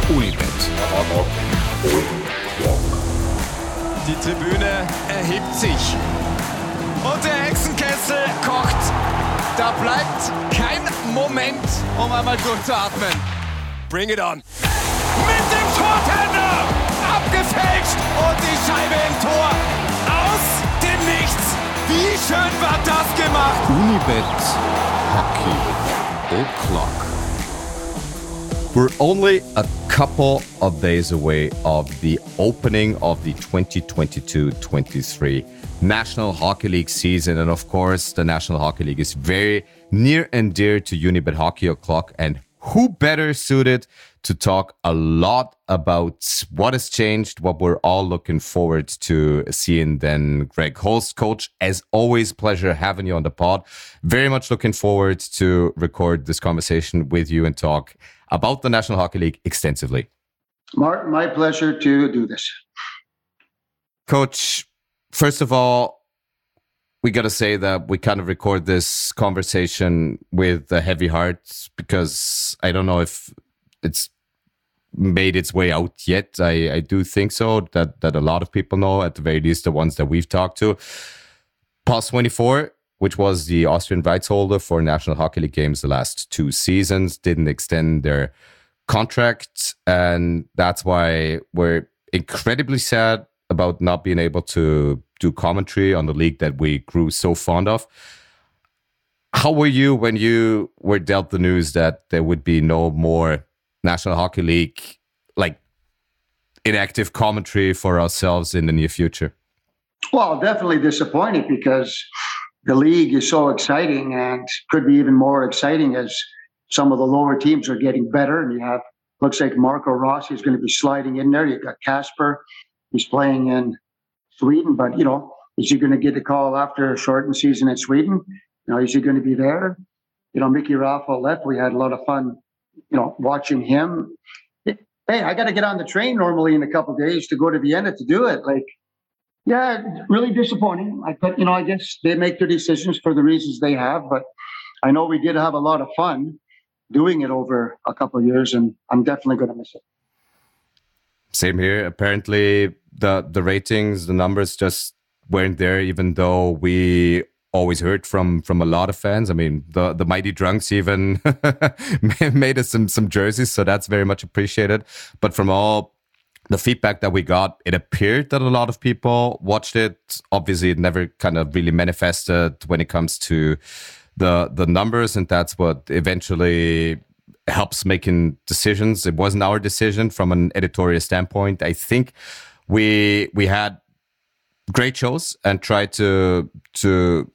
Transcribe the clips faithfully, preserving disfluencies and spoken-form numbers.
Unibet. Die Tribüne erhebt sich und der Hexenkessel kocht. Da bleibt kein Moment, um einmal durchzuatmen. Bring it on. Mit dem Tortender abgefälscht und die Scheibe im Tor. Aus dem Nichts. Wie schön war das gemacht? Unibet Hockey O'Clock. We're only a couple of days away of the opening of the twenty twenty-two twenty-three National Hockey League season. And of course, the National Hockey League is very near and dear to Unibet Hockey O'Clock. And who better suited to talk a lot about what has changed, what we're all looking forward to seeing than Greg Holst. Coach, as always, pleasure having you on the pod. Very much looking forward to record this conversation with you and talk about the National Hockey League extensively. Martin, my pleasure to do this. Coach, first of all, we got to say that we kind of record this conversation with a heavy heart because I don't know if it's made its way out yet. I, I do think so, that, that a lot of people know, at the very least the ones that we've talked to. Pulse twenty-four, which was the Austrian rights holder for National Hockey League games the last two seasons, didn't extend their contract. And that's why we're incredibly sad about not being able to do commentary on the league that we grew so fond of. How were you when you were dealt the news that there would be no more National Hockey League, like, inactive commentary for ourselves in the near future? Well, definitely disappointed because the league is so exciting and could be even more exciting as some of the lower teams are getting better. And you have, looks like Marco Rossi is going to be sliding in there. You've got Casper. He's playing in Sweden, but, you know, is he going to get a call after a shortened season in Sweden? You know, is he going to be there? You know, Mickey Raffo left. We had a lot of fun, you know, watching him. Hey, I got to get on the train normally in a couple of days to go to Vienna to do it. Like, yeah, really disappointing. I thought, you know, I guess they make their decisions for the reasons they have, but I know we did have a lot of fun doing it over a couple of years, and I'm definitely going to miss it. Same here. Apparently, the the ratings, the numbers just weren't there, even though we always heard from from a lot of fans. I mean, the the Mighty Drunks even made us some some jerseys, so that's very much appreciated. But from all the feedback that we got, it appeared that a lot of people watched it. Obviously, it never kind of really manifested when it comes to the the numbers, and that's what eventually helps making decisions. It wasn't our decision from an editorial standpoint. I think we we had great shows and tried to to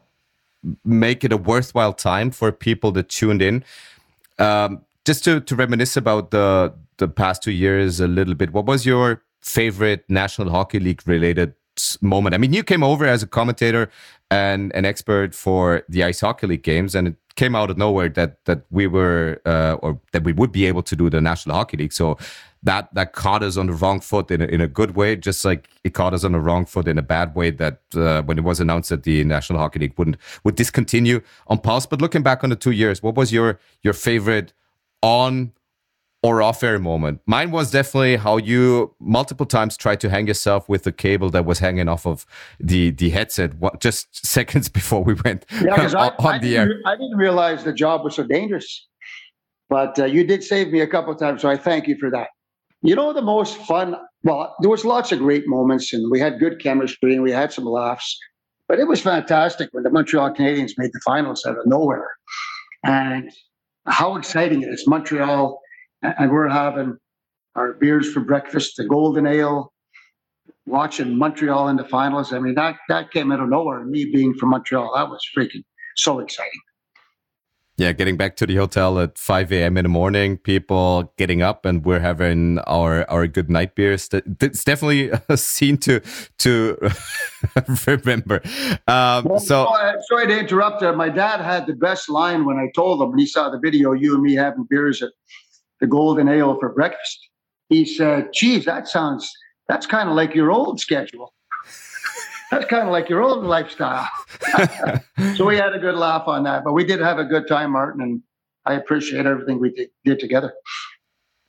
make it a worthwhile time for people that tuned in. Um, just to to reminisce about the the past two years a little bit, what was your favorite National Hockey League related moment? I mean, you came over as a commentator and an expert for the Ice Hockey League games, and it came out of nowhere that that we were uh, or that we would be able to do the National Hockey League. So that that caught us on the wrong foot in a, in a good way, just like it caught us on the wrong foot in a bad way. That uh, when it was announced that the National Hockey League wouldn't would discontinue on Pulse. But looking back on the two years, what was your your favorite on or off-air moment? Mine was definitely how you multiple times tried to hang yourself with the cable that was hanging off of the, the headset what, just seconds before we went yeah, on, I, on I the air. I didn't realize the job was so dangerous, but uh, you did save me a couple of times, so I thank you for that. You know, the most fun, well, there was lots of great moments, and we had good chemistry, and we had some laughs, but it was fantastic when the Montreal Canadiens made the finals out of nowhere. And how exciting it is. Montreal, and we're having our beers for breakfast, the Golden Ale, watching Montreal in the finals. I mean, that, that came out of nowhere. And me being from Montreal, that was freaking so exciting. Yeah, getting back to the hotel at five a.m. in the morning, people getting up, and we're having our, our good night beers. It's definitely a scene to to remember. Um, well, so, sorry to interrupt. Uh, my dad had the best line when I told him, when he saw the video, you and me having beers at the Golden Ale for breakfast. He said, geez, that sounds, that's kind of like your old schedule. That's kind of like your old lifestyle. So we had a good laugh on that, but we did have a good time, Martin, and I appreciate everything we did, did together.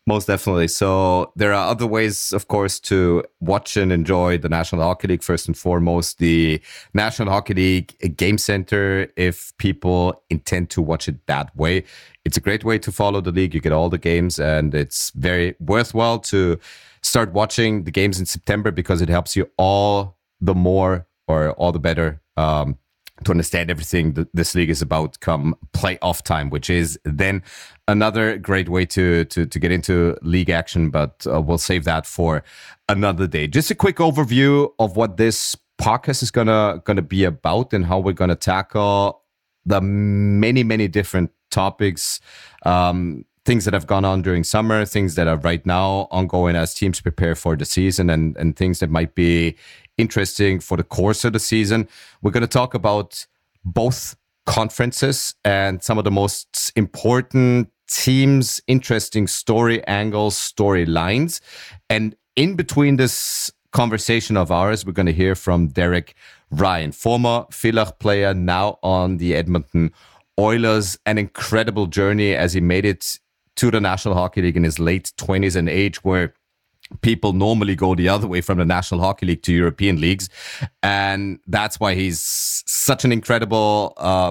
Most definitely. So there are other ways, of course, to watch and enjoy the National Hockey League. First and foremost, the National Hockey League Game Center, if people intend to watch it that way. It's a great way to follow the league. You get all the games, and it's very worthwhile to start watching the games in September because it helps you all the more or all the better um, to understand everything that this league is about come playoff time, which is then another great way to to, to get into league action, but uh, we'll save that for another day. Just a quick overview of what this podcast is gonna gonna be about and how we're gonna tackle the many, many different topics, um, things that have gone on during summer, things that are right now ongoing as teams prepare for the season, and, and things that might be interesting for the course of the season. We're going to talk about both conferences and some of the most important teams, interesting story angles, storylines. And in between this conversation of ours, we're going to hear from Derek Ryan, former Villach player, now on the Edmonton Oilers. An incredible journey as he made it to the National Hockey League in his late twenties, an age where people normally go the other way from the National Hockey League to European leagues. And that's why he's such an incredible uh,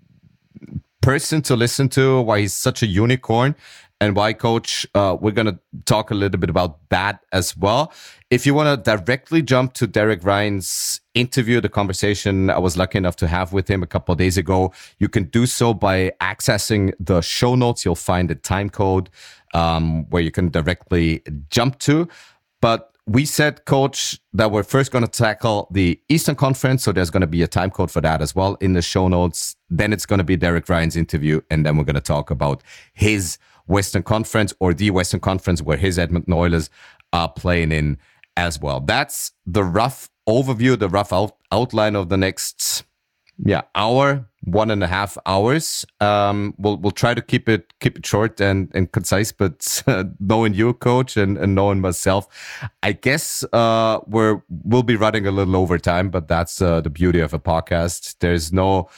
person to listen to, why he's such a unicorn, and why, Coach, uh, we're going to talk a little bit about that as well. If you want to directly jump to Derek Ryan's interview, the conversation I was lucky enough to have with him a couple of days ago, you can do so by accessing the show notes. You'll find the time code um, where you can directly jump to. But we said, Coach, that we're first going to tackle the Eastern Conference, so there's going to be a time code for that as well in the show notes. Then it's going to be Derek Ryan's interview, and then we're going to talk about his Western Conference, or the Western Conference where his Edmonton Oilers are playing in as well. That's the rough overview, the rough out- outline of the next yeah hour, one and a half hours. Um, we'll we'll try to keep it keep it short and, and concise, but uh, knowing you, Coach, and, and knowing myself, I guess uh, we're we'll be running a little over time. But that's uh, the beauty of a podcast. There's no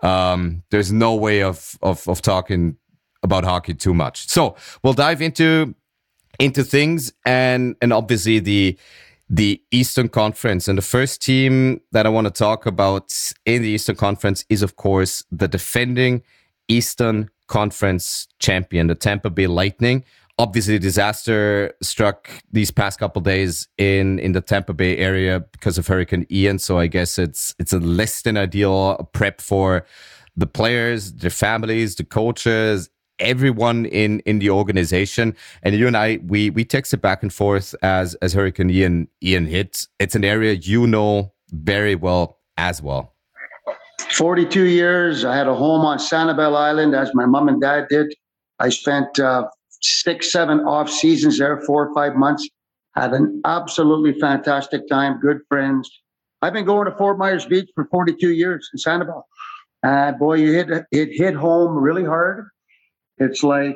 um, there's no way of of of talking about hockey too much. So we'll dive into into things, and and obviously the the Eastern Conference. And the first team that I want to talk about in the Eastern Conference is, of course, the defending Eastern Conference champion, the Tampa Bay Lightning. Obviously, disaster struck these past couple of days in, in the Tampa Bay area because of Hurricane Ian. So I guess it's it's a less than ideal prep for the players, their families, the coaches, everyone in, in the organization. And you and I, we we texted back and forth as as Hurricane Ian Ian hit. It's an area you know very well as well. forty-two years. I had a home on Sanibel Island, as my mom and dad did. I spent uh, six, seven off seasons there, four or five months. Had an absolutely fantastic time. Good friends. I've been going to Fort Myers Beach for forty-two years in Sanibel. Uh, boy, you hit it hit home really hard. It's like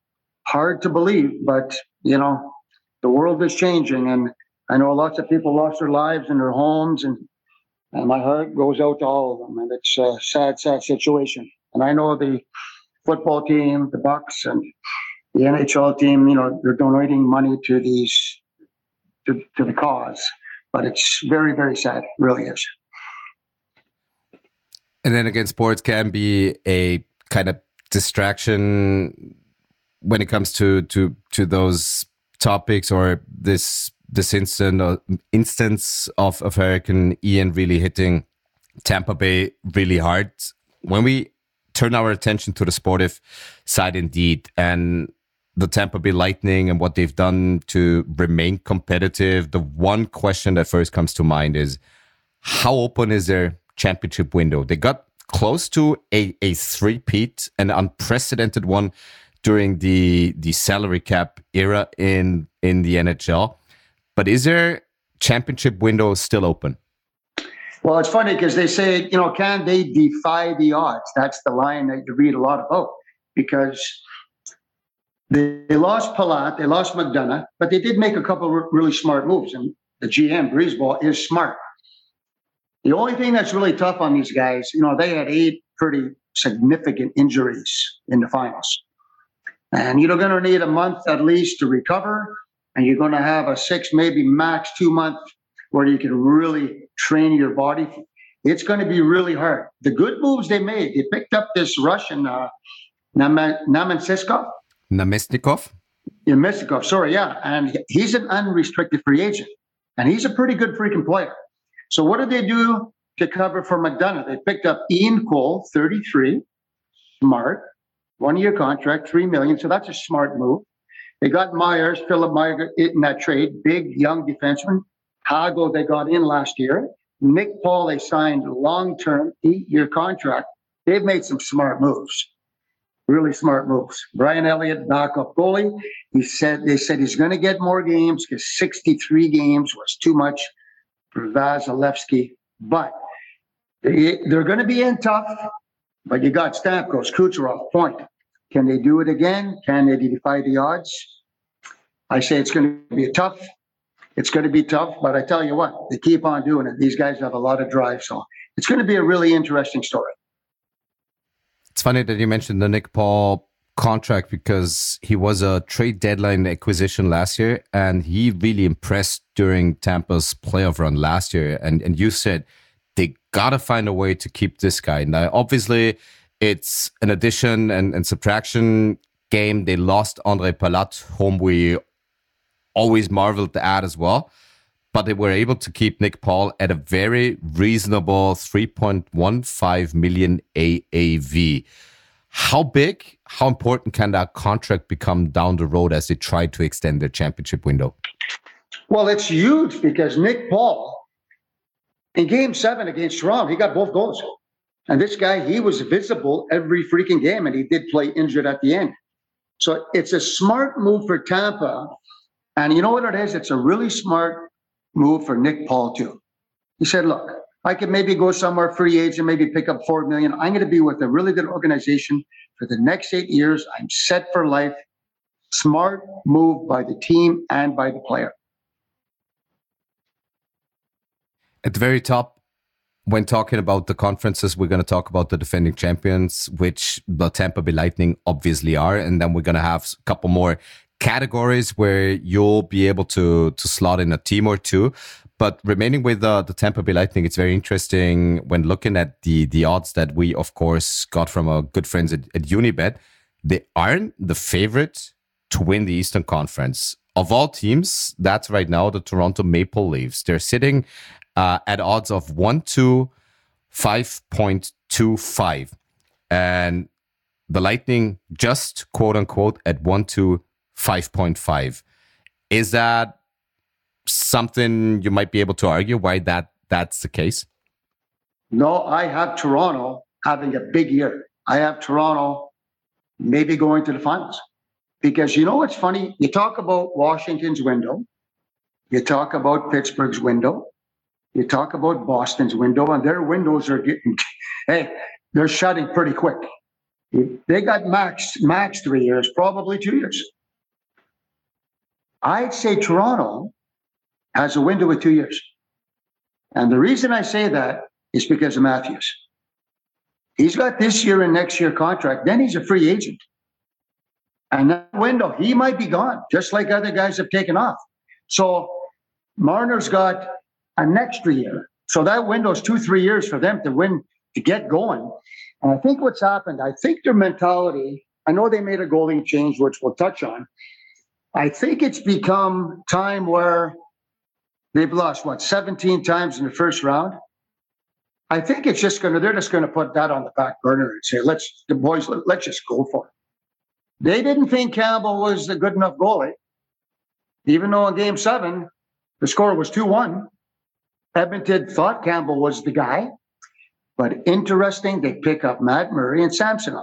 hard to believe, but you know, the world is changing, and I know lots of people lost their lives and their homes, and, and my heart goes out to all of them. And it's a sad, sad situation. And I know the football team, the Bucks, and the N H L team, you know, they're donating money to these to, to the cause, but it's very, very sad. It really is. And then again, sports can be a kind of distraction when it comes to to to those topics, or this this instant or instance of, of Hurricane Ian really hitting Tampa Bay really hard. When we turn our attention to the sportive side, indeed, and the Tampa Bay Lightning and what they've done to remain competitive, the one question that first comes to mind is, how open is their championship window? They got close to a, a three-peat, an unprecedented one during the the salary cap era in, in the N H L. But is their championship window still open? Well, it's funny because they say, you know, can they defy the odds? That's the line that you read a lot about, because they, they lost Palat, they lost McDonough, but they did make a couple of really smart moves. And the G M, Breezeball, is smart. The only thing that's really tough on these guys, you know, they had eight pretty significant injuries in the finals. And you're going to need a month at least to recover. And you're going to have a six, maybe max two month where you can really train your body. It's going to be really hard. The good moves they made, they picked up this Russian, uh, Namestnikov. Namestnikov? Yeah, Namestnikov, sorry, yeah. And he's an unrestricted free agent. And he's a pretty good freaking player. So what did they do to cover for McDonough? They picked up Ian Cole, thirty-three, smart, one-year contract, three million dollars. So that's a smart move. They got Myers, Philip Myers in that trade, big young defenseman. Hago they got in last year. Nick Paul they signed long-term, eight-year contract. They've made some smart moves, really smart moves. Brian Elliott, backup goalie. He said they said he's going to get more games because sixty-three games was too much for Vasilevsky. But they, they're going to be in tough. But you got Stamkos, Kucherov, point. Can they do it again? Can they defy the odds? I say it's going to be tough. It's going to be tough, but I tell you what, they keep on doing it. These guys have a lot of drive, so it's going to be a really interesting story. It's funny that you mentioned the Nick Paul contract because he was a trade deadline acquisition last year, and he really impressed during Tampa's playoff run last year. And, and you said they got to find a way to keep this guy. Now, obviously, it's an addition and, and subtraction game. They lost Andre Palat, whom we always marveled at as well. But they were able to keep Nick Paul at a very reasonable three point one five million A A V. How big, how important can that contract become down the road as they try to extend their championship window? Well, it's huge because Nick Paul, in game seven against Toronto, he got both goals. And this guy, he was visible every freaking game, and he did play injured at the end. So it's a smart move for Tampa. And you know what it is? It's a really smart move for Nick Paul, too. He said, look, I could maybe go somewhere free agent, maybe pick up four million dollars. I'm going to be with a really good organization for the next eight years. I'm set for life. Smart move by the team and by the player. At the very top, when talking about the conferences, we're going to talk about the defending champions, which the Tampa Bay Lightning obviously are. And then we're going to have a couple more categories where you'll be able to, to slot in a team or two. But remaining with uh, the Tampa Bay Lightning, it's very interesting when looking at the, the odds that we, of course, got from our good friends at, at Unibet. They aren't the favorite to win the Eastern Conference. Of all teams, that's right now the Toronto Maple Leafs. They're sitting Uh, at odds of one to five point two five. And the Lightning just, quote unquote, at one to five point five. Is that something you might be able to argue why that that's the case? No, I have Toronto having a big year. I have Toronto maybe going to the finals. Because you know what's funny? You talk about Washington's window. You talk about Pittsburgh's window. You talk about Boston's window, and their windows are getting, hey, they're shutting pretty quick. They got max, max three years, probably two years. I'd say Toronto has a window of two years. And the reason I say that is because of Matthews. He's got this year and next year contract. Then he's a free agent. And that window, he might be gone, just like other guys have taken off. So Marner's got an extra year. So that window is two, three years for them to win, to get going. And I think what's happened, I think their mentality, I know they made a goalie change, which we'll touch on. I think it's become time where they've lost, what, seventeen times in the first round? I think it's just going to, they're just going to put that on the back burner and say, let's, the boys, let, let's just go for it. They didn't think Campbell was a good enough goalie, even though in game seven, the score was two one. Edmonton thought Campbell was the guy, but interesting, they pick up Matt Murray and Samsonov.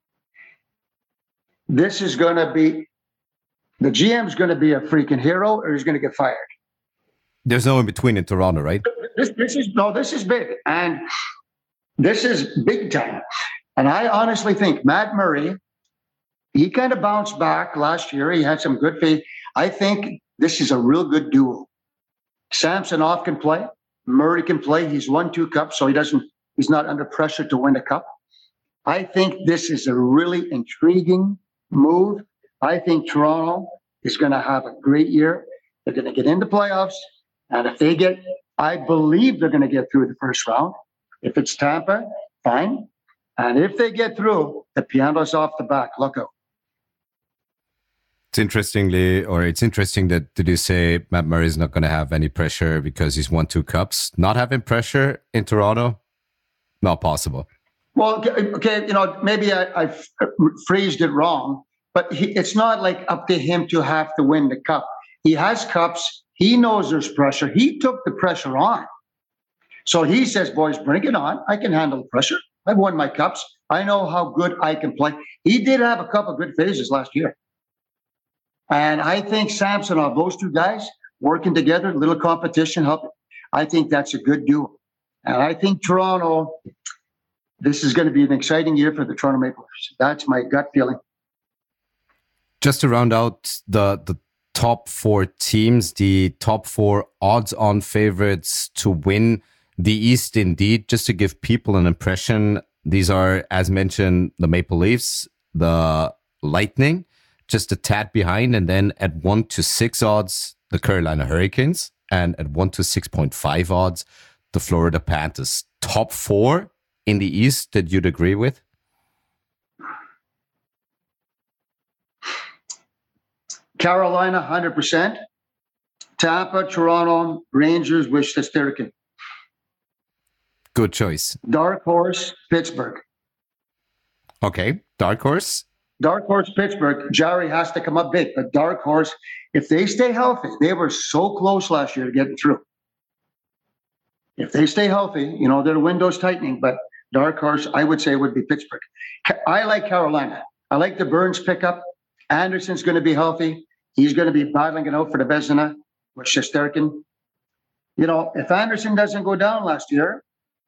This is going to be, the G M's going to be a freaking hero or he's going to get fired. There's no in between in Toronto, right? This, this is, no, this is big. And this is big time. And I honestly think Matt Murray, he kind of bounced back last year. He had some good faith. I think this is a real good duo. Samsonov can play. Murray can play. He's won two cups, so he doesn't, he's not under pressure to win a cup. I think this is a really intriguing move. I think Toronto is going to have a great year. They're going to get into playoffs. And if they get, I believe they're going to get through the first round. If it's Tampa, fine. And if they get through, the piano's off the back. Look out. It's interestingly, or it's interesting that did you say Matt Murray is not going to have any pressure because he's won two cups? Not having pressure in Toronto, not possible. Well, okay, you know, maybe I, I phrased it wrong, but he, it's not like up to him to have to win the cup. He has cups. He knows there's pressure. He took the pressure on. So he says, boys, bring it on. I can handle the pressure. I've won my cups. I know how good I can play. He did have a couple of good phases last year. And I think Samsonov, those two guys working together, a little competition, help. I think that's a good duo. And I think Toronto, this is going to be an exciting year for the Toronto Maple Leafs. That's my gut feeling. Just to round out the, the top four teams, the top four odds-on favorites to win the East indeed, just to give people an impression, these are, as mentioned, the Maple Leafs, the Lightning, just a tad behind, and then at one to six odds, the Carolina Hurricanes, and at one to six point five odds, the Florida Panthers. Top four in the East that you'd agree with? Carolina, one hundred percent. Tampa, Toronto, Rangers, with Shesterkin. Good choice. Dark horse, Pittsburgh. Okay, dark horse. Dark horse, Pittsburgh. Jarry has to come up big, but dark horse, if they stay healthy, they were so close last year to getting through. If they stay healthy, you know, their window's tightening, but dark horse, I would say, would be Pittsburgh. I like Carolina. I like the Burns pickup. Anderson's going to be healthy. He's going to be battling it out for the Vezina with Shesterkin. You know, if Anderson doesn't go down last year,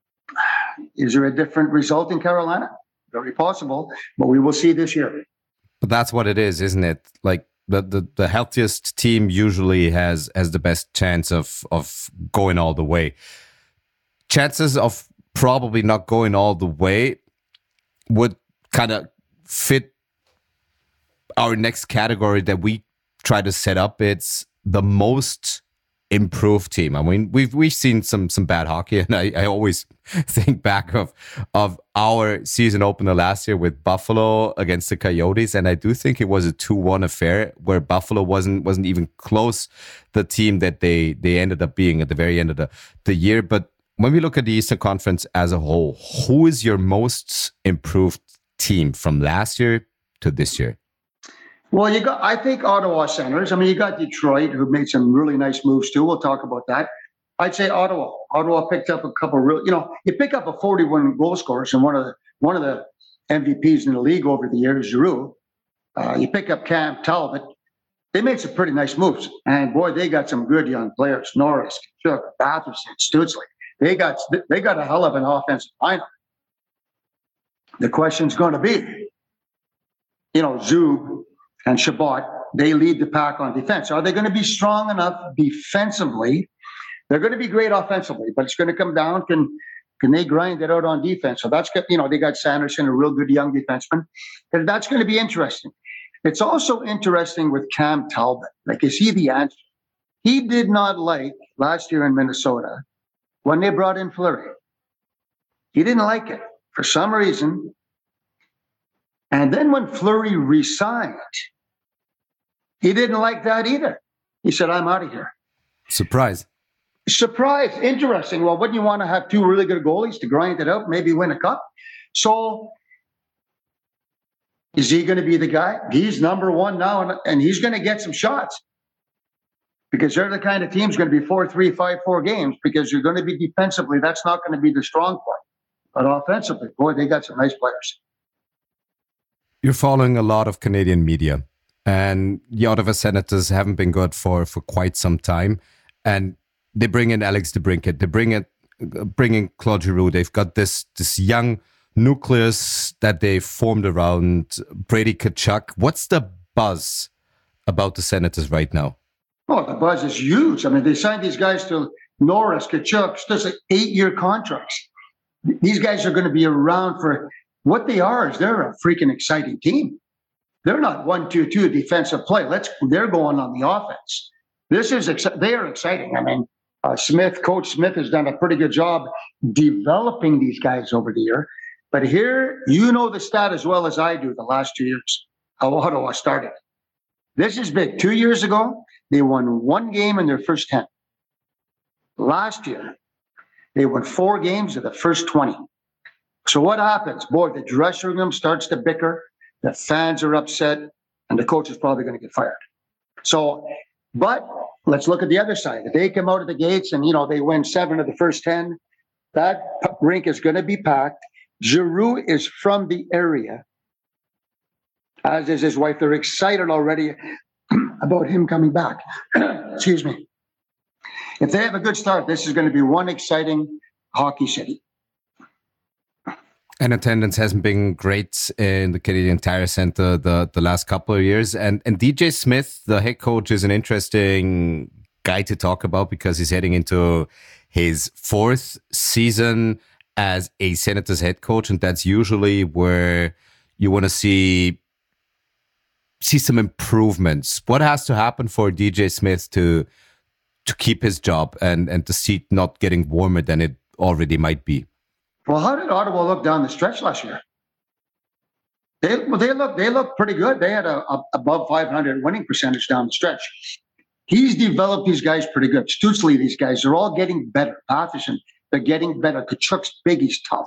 is there a different result in Carolina? Very possible, but we will see this year. But that's what it is, isn't it? Like the, the, the healthiest team usually has has the best chance of of going all the way. Chances of probably not going all the way would kind of fit our next category that we try to set up. It's the most improved team. I mean, we've we've seen some some bad hockey, and I, I always think back of of our season opener last year with Buffalo against the Coyotes, and I do think it was a two one affair where Buffalo wasn't wasn't even close the team that they they ended up being at the very end of the, the year. But when we look at the Eastern Conference as a whole, who is your most improved team from last year to this year? Well, you got, I think Ottawa centers. I mean, you got Detroit, who made some really nice moves too. We'll talk about that. I'd say Ottawa. Ottawa picked up a couple of real, you know, you pick up a forty-one goal scorers and one of the one of the M V Ps in the league over the years, Giroux. Uh, you pick up Cam Talbot. They made some pretty nice moves, and boy, they got some good young players. Norris, Kachuk, Batherson, Stutzle. They got they got a hell of an offensive lineup. The question's going to be, you know, Zub and Shabbat, they lead the pack on defense. Are they going to be strong enough defensively? They're going to be great offensively, but it's going to come down, can can they grind it out on defense? So that's, you know, they got Sanderson, a real good young defenseman. And that's going to be interesting. It's also interesting with Cam Talbot. Like, is he the answer? He did not like last year in Minnesota when they brought in Fleury. He didn't like it for some reason. And then when Fleury resigned, he didn't like that either. He said, I'm out of here. Surprise. Surprise. Interesting. Well, wouldn't you want to have two really good goalies to grind it out, maybe win a cup? So is he going to be the guy? He's number one now, and, and he's going to get some shots because they're the kind of team's going to be four three, five four games because you're going to be defensively. That's not going to be the strong point. But offensively, boy, they got some nice players. You're following a lot of Canadian media, and the Ottawa Senators haven't been good for, for quite some time. And they bring in Alex DeBrincat, they bring in, bring in Claude Giroux. They've got this this young nucleus that they formed around Brady Tkachuk. What's the buzz about the Senators right now? Oh, the buzz is huge. I mean, they signed these guys to Norris, Tkachuk, just like eight-year contracts. These guys are going to be around for what they are. Is they're a freaking exciting team. they're not one, two, two defensive play. Let's they're going on the offense. This is they are exciting. I mean, uh, Smith, Coach Smith has done a pretty good job developing these guys over the year. But here, you know the stat as well as I do. The last two years, how Ottawa started. This is big. Two years ago, they won one game in their first ten. Last year, they won four games of the first twenty. So what happens? Boy, the dressing room starts to bicker. The fans are upset, and the coach is probably going to get fired. So, but let's look at the other side. If they come out of the gates and, you know, they win seven of the first ten, that rink is going to be packed. Giroux is from the area, as is his wife. They're excited already about him coming back. Excuse me. If they have a good start, this is going to be one exciting hockey city. And attendance hasn't been great in the Canadian Tire Center the, the last couple of years. And and D J Smith, the head coach, is an interesting guy to talk about because he's heading into his fourth season as a Senators head coach. And that's usually where you want to see, see some improvements. What has to happen for D J Smith to to keep his job and, and the seat not getting warmer than it already might be? Well, how did Ottawa look down the stretch last year? They well, they look they look pretty good. They had a, a above five hundred winning percentage down the stretch. He's developed these guys pretty good. Stutzle, these guys, they're all getting better. Matheson, they're getting better. Kachuk's big, he's tough.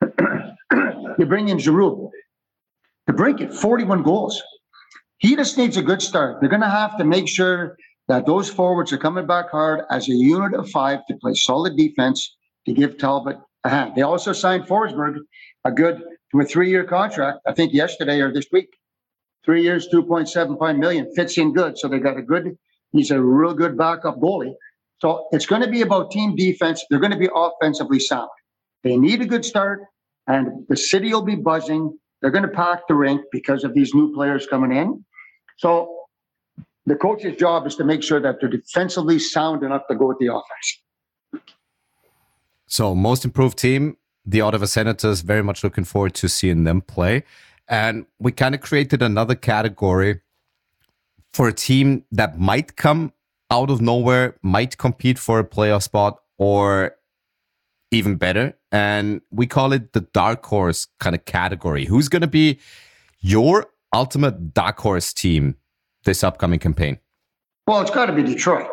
You bring in Giroux to break it, forty-one goals. He just needs a good start. They're going to have to make sure that those forwards are coming back hard as a unit of five to play solid defense to give Talbot a hand. They also signed Forsberg a good to a three-year contract, I think yesterday or this week. Three years, two point seven five million, fits in good. So they got a good, he's a real good backup goalie. So it's going to be about team defense. They're going to be offensively sound. They need a good start, and the city will be buzzing. They're going to pack the rink because of these new players coming in. So the coach's job is to make sure that they're defensively sound enough to go with the offense. So most improved team, the Ottawa Senators, very much looking forward to seeing them play. And we kind of created another category for a team that might come out of nowhere, might compete for a playoff spot, or even better. And we call it the dark horse kind of category. Who's going to be your ultimate dark horse team this upcoming campaign? Well, it's got to be Detroit.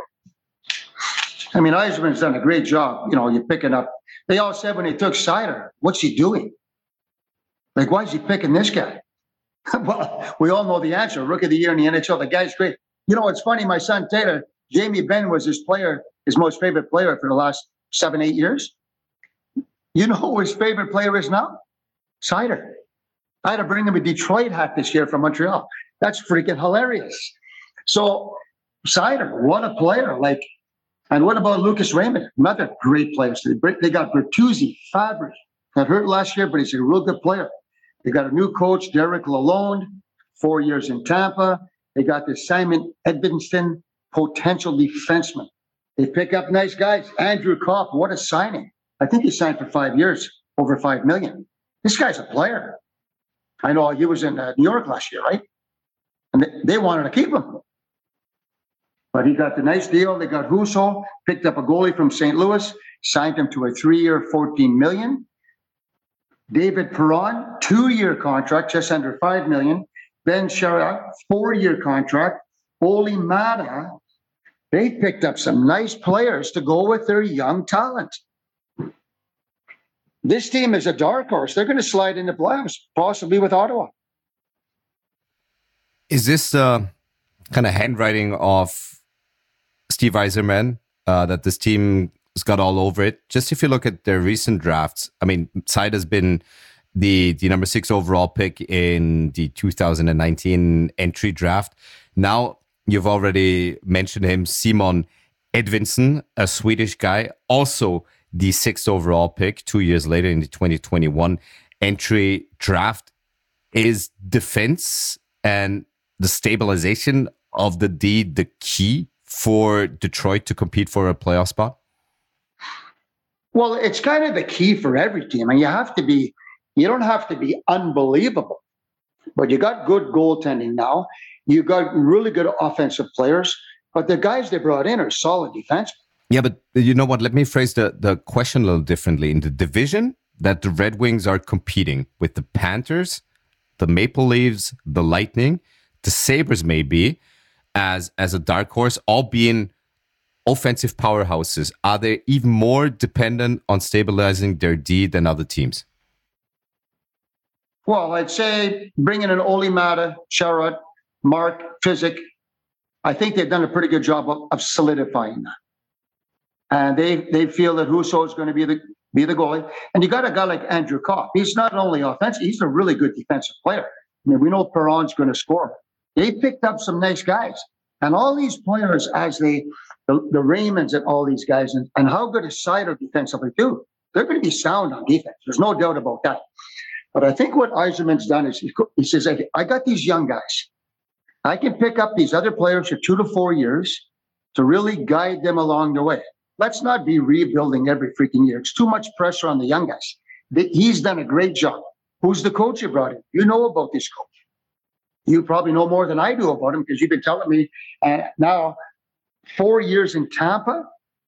I mean, Yzerman's done a great job. You know, you're picking up. They all said when they took Seider, what's he doing? Like, why is he picking this guy? Well, we all know the answer. Rookie of the year in the N H L. The guy's great. You know, it's funny. My son Taylor, Jamie Benn was his player, his most favorite player for the last seven, eight years. You know who his favorite player is now? Seider. I had to bring him a Detroit hat this year from Montreal. That's freaking hilarious. So, Seider, what a player. Like, and what about Lucas Raymond? Another great player. So they, they got Bertuzzi, Fabry. Got hurt last year, but he's a real good player. They got a new coach, Derek Lalonde, four years in Tampa. They got this Simon Edvinston, potential defenseman. They pick up nice guys. Andrew Kopp, what a signing. I think he signed for five years, over five million dollars. This guy's a player. I know he was in uh, New York last year, right? And they, they wanted to keep him. But he got the nice deal. They got Husso, picked up a goalie from Saint Louis, signed him to a three-year, fourteen million dollars. David Perron, two-year contract, just under five million dollars. Ben Sherratt, four-year contract. Oli Mata, they picked up some nice players to go with their young talent. This team is a dark horse. They're going to slide into playoffs, possibly with Ottawa. Is this the kind of handwriting of Steve Yzerman uh, that this team has got all over it? Just if you look at their recent drafts, I mean, Seider's been the the number six overall pick in the two thousand nineteen entry draft. Now, you've already mentioned him, Simon Edvinsson, a Swedish guy, also the sixth overall pick two years later in the twenty twenty-one entry draft. Is defense and the stabilization of the D the key for Detroit to compete for a playoff spot? Well, it's kind of the key for every team. And you have to be, you don't have to be unbelievable. But you got good goaltending now. You got really good offensive players. But the guys they brought in are solid defensemen. Yeah, but you know what? Let me phrase the, the question a little differently. In the division that the Red Wings are competing with the Panthers, the Maple Leafs, the Lightning, the Sabres maybe, as, as a dark horse, all being offensive powerhouses, are they even more dependent on stabilizing their D than other teams? Well, I'd say bringing in Olli Määttä, Sherrod, Mark, Physic, I think they've done a pretty good job of, of solidifying that. And they they feel that Husso is going to be the be the goalie. And you got a guy like Andrew Kopp. He's not only offensive, he's a really good defensive player. I mean, we know Perron's going to score. They picked up some nice guys. And all these players, as they, the, the Raymonds and all these guys, and, and how good is Seider defensively too, they're going to be sound on defense. There's no doubt about that. But I think what Yzerman's done is he, he says, I got these young guys. I can pick up these other players for two to four years to really guide them along the way. Let's not be rebuilding every freaking year. It's too much pressure on the young guys. He's done a great job. Who's the coach you brought in? You know about this coach. You probably know more than I do about him because you've been telling me. And now, four years in Tampa,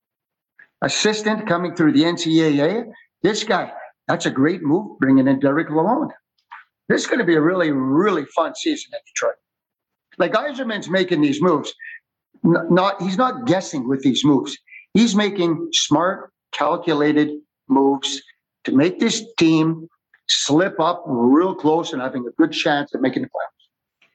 assistant coming through the N C double A. This guy, that's a great move, bringing in Derek Lalonde. This is going to be a really, really fun season in Detroit. Like Yzerman's making these moves. Not he's not guessing with these moves. He's making smart, calculated moves to make this team slip up real close and having a good chance of making the playoffs.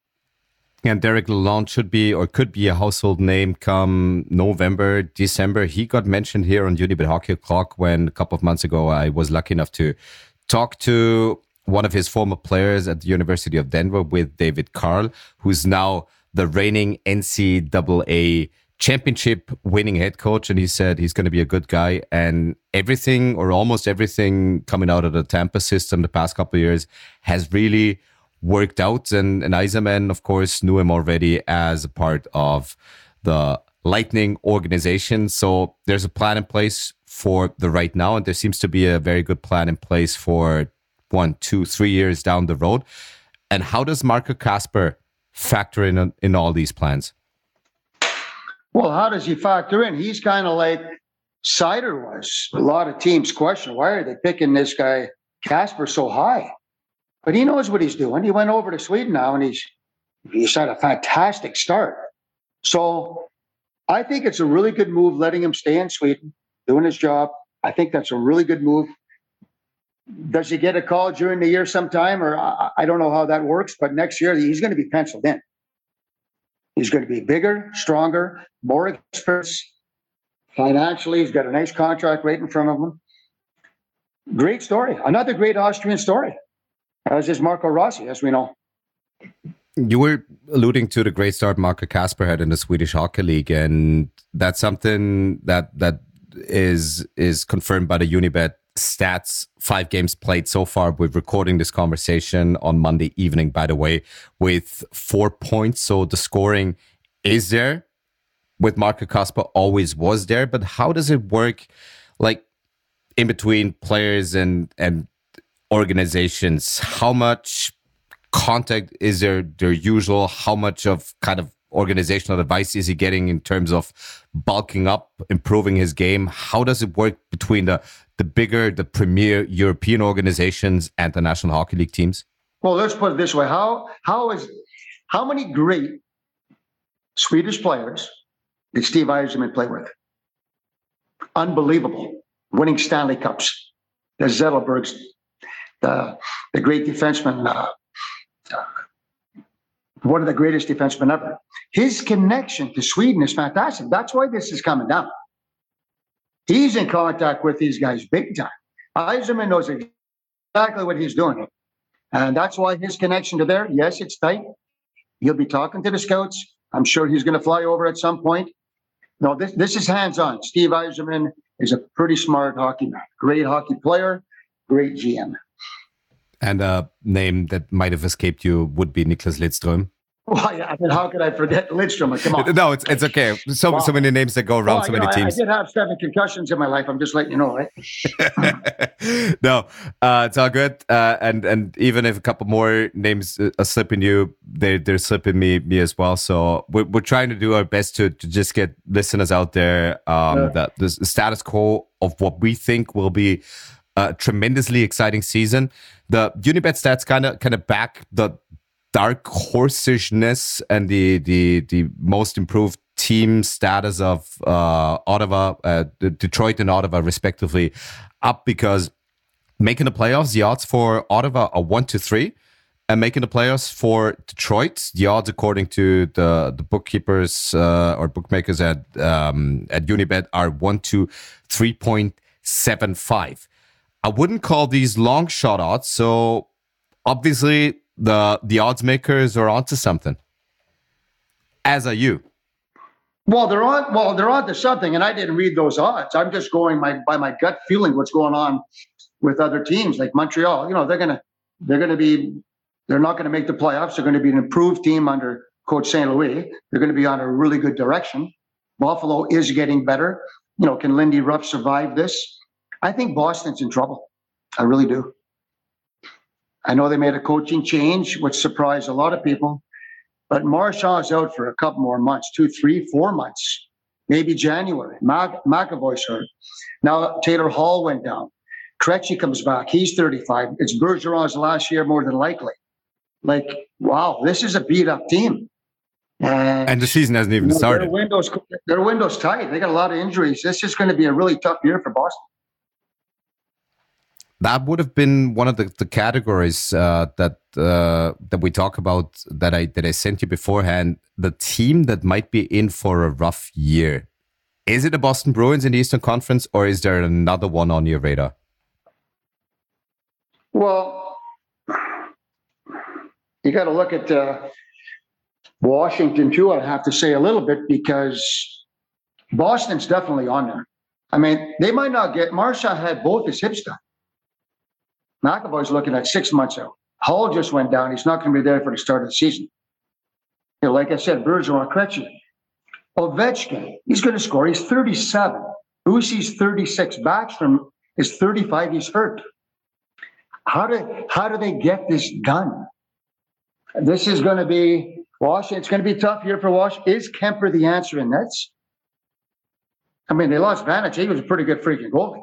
And Derek Lalonde should be or could be a household name come November, December. He got mentioned here on Unibet Hockey O'Clock when a couple of months ago I was lucky enough to talk to one of his former players at the University of Denver with David Carl, who's now the reigning N C double A championship winning head coach. And he said he's going to be a good guy. And everything or almost everything coming out of the Tampa system the past couple of years has really worked out. And, and Yzerman, of course, knew him already as a part of the Lightning organization. So there's a plan in place for the right now. And there seems to be a very good plan in place for one, two, three years down the road. And how does Marco Kasper factor in in all these plans? Well, how does he factor in? He's kind of like Seider was. A lot of teams question, why are they picking this guy Kasper so high? But he knows what he's doing. He went over to Sweden now, and he's he's had a fantastic start. So I think it's a really good move letting him stay in Sweden, doing his job. I think that's a really good move. Does he get a call during the year sometime? Or I, I don't know how that works, but next year he's going to be penciled in. He's going to be bigger, stronger, more experienced. Financially, he's got a nice contract right in front of him. Great story. Another great Austrian story, as is Marco Rossi, as we know. You were alluding to the great start Marco Kasper had in the Swedish Hockey League, and that's something that that is is confirmed by the Unibet stats. Five games played so far. We're recording this conversation on Monday evening, by the way, with four points. So the scoring is there. With Marco Kasper, always was there. But how does it work, like in between players and and organizations? How much contact is there their usual? How much of kind of organizational advice is he getting in terms of bulking up, improving his game? How does it work between the the bigger, the premier European organizations and the National Hockey League teams? Well, let's put it this way. How how is how many great Swedish players did Steve Yzerman play with? Unbelievable. Winning Stanley Cups. The Zetterbergs, the, the great defenseman, uh, uh, one of the greatest defensemen ever. His connection to Sweden is fantastic. That's why this is coming down. He's in contact with these guys big time. Yzerman knows exactly what he's doing. And that's why his connection to there, yes, it's tight. He'll be talking to the scouts. I'm sure he's going to fly over at some point. No, this, this is hands-on. Steve Yzerman is a pretty smart hockey man. Great hockey player, great G M. And a name that might have escaped you would be Niklas Lidström. Well, yeah, I mean, how could I forget Lidstrom? Come on. No, it's it's okay. So Wow. so many names that go around, Well, so you many know, I, I teams. did have seven concussions in my life. I'm just letting you know, right? No, uh, it's all good. Uh, and and even if a couple more names are slipping you, they they're slipping me me as well. So we're we're trying to do our best to, to just get listeners out there. Um, Yeah. that the status quo of what we think will be a tremendously exciting season. The Unibet stats kind of kind of back the dark horsishness and the the the most improved team status of uh, Ottawa, uh, Detroit and Ottawa respectively, up, because making the playoffs, the odds for Ottawa are one to three, and making the playoffs for Detroit, the odds according to the the bookkeepers uh, or bookmakers at um, at Unibet are one to three point seven five. I wouldn't call these long shot odds, so obviously the the odds makers are onto something. As are you. Well, they're on. Well, they're on to something, and I didn't read those odds. I'm just going my by my gut feeling what's going on with other teams like Montreal. You know, they're gonna they're gonna be they're not gonna make the playoffs. They're going to be an improved team under Coach Saint Louis. They're going to be on a really good direction. Buffalo is getting better. You know, can Lindy Ruff survive this? I think Boston's in trouble. I really do. I know they made a coaching change, which surprised a lot of people. But Marchand's out for a couple more months, two, three, four months, maybe January. Mac- McAvoy's hurt. Now Taylor Hall went down. Krejci comes back. He's thirty-five. It's Bergeron's last year, more than likely. Like, wow, this is a beat-up team. And, And the season hasn't even you know, started. Their window's, their window's tight. They got a lot of injuries. This is going to be a really tough year for Boston. That would have been one of the, the categories uh, that uh, that we talk about that I that I sent you beforehand. The team that might be in for a rough year. Is it the Boston Bruins in the Eastern Conference, or is there another one on your radar? Well, you got to look at uh, Washington too. I have to say a little bit, because Boston's definitely on there. I mean, they might not get. Marchand had both his hips done. McAvoy's looking at six months out. Hull just went down. He's not going to be there for the start of the season. You know, like I said, Bergeron, Krejci, Ovechkin, he's going to score. He's thirty-seven. Usi's thirty-six. Backstrom is thirty-five. He's hurt. How do how do they get this done? This is going to be Washington. It's going to be a tough year for Washington. Is Kemper the answer in nets? I mean, they lost Vanich. He was a pretty good freaking goalie.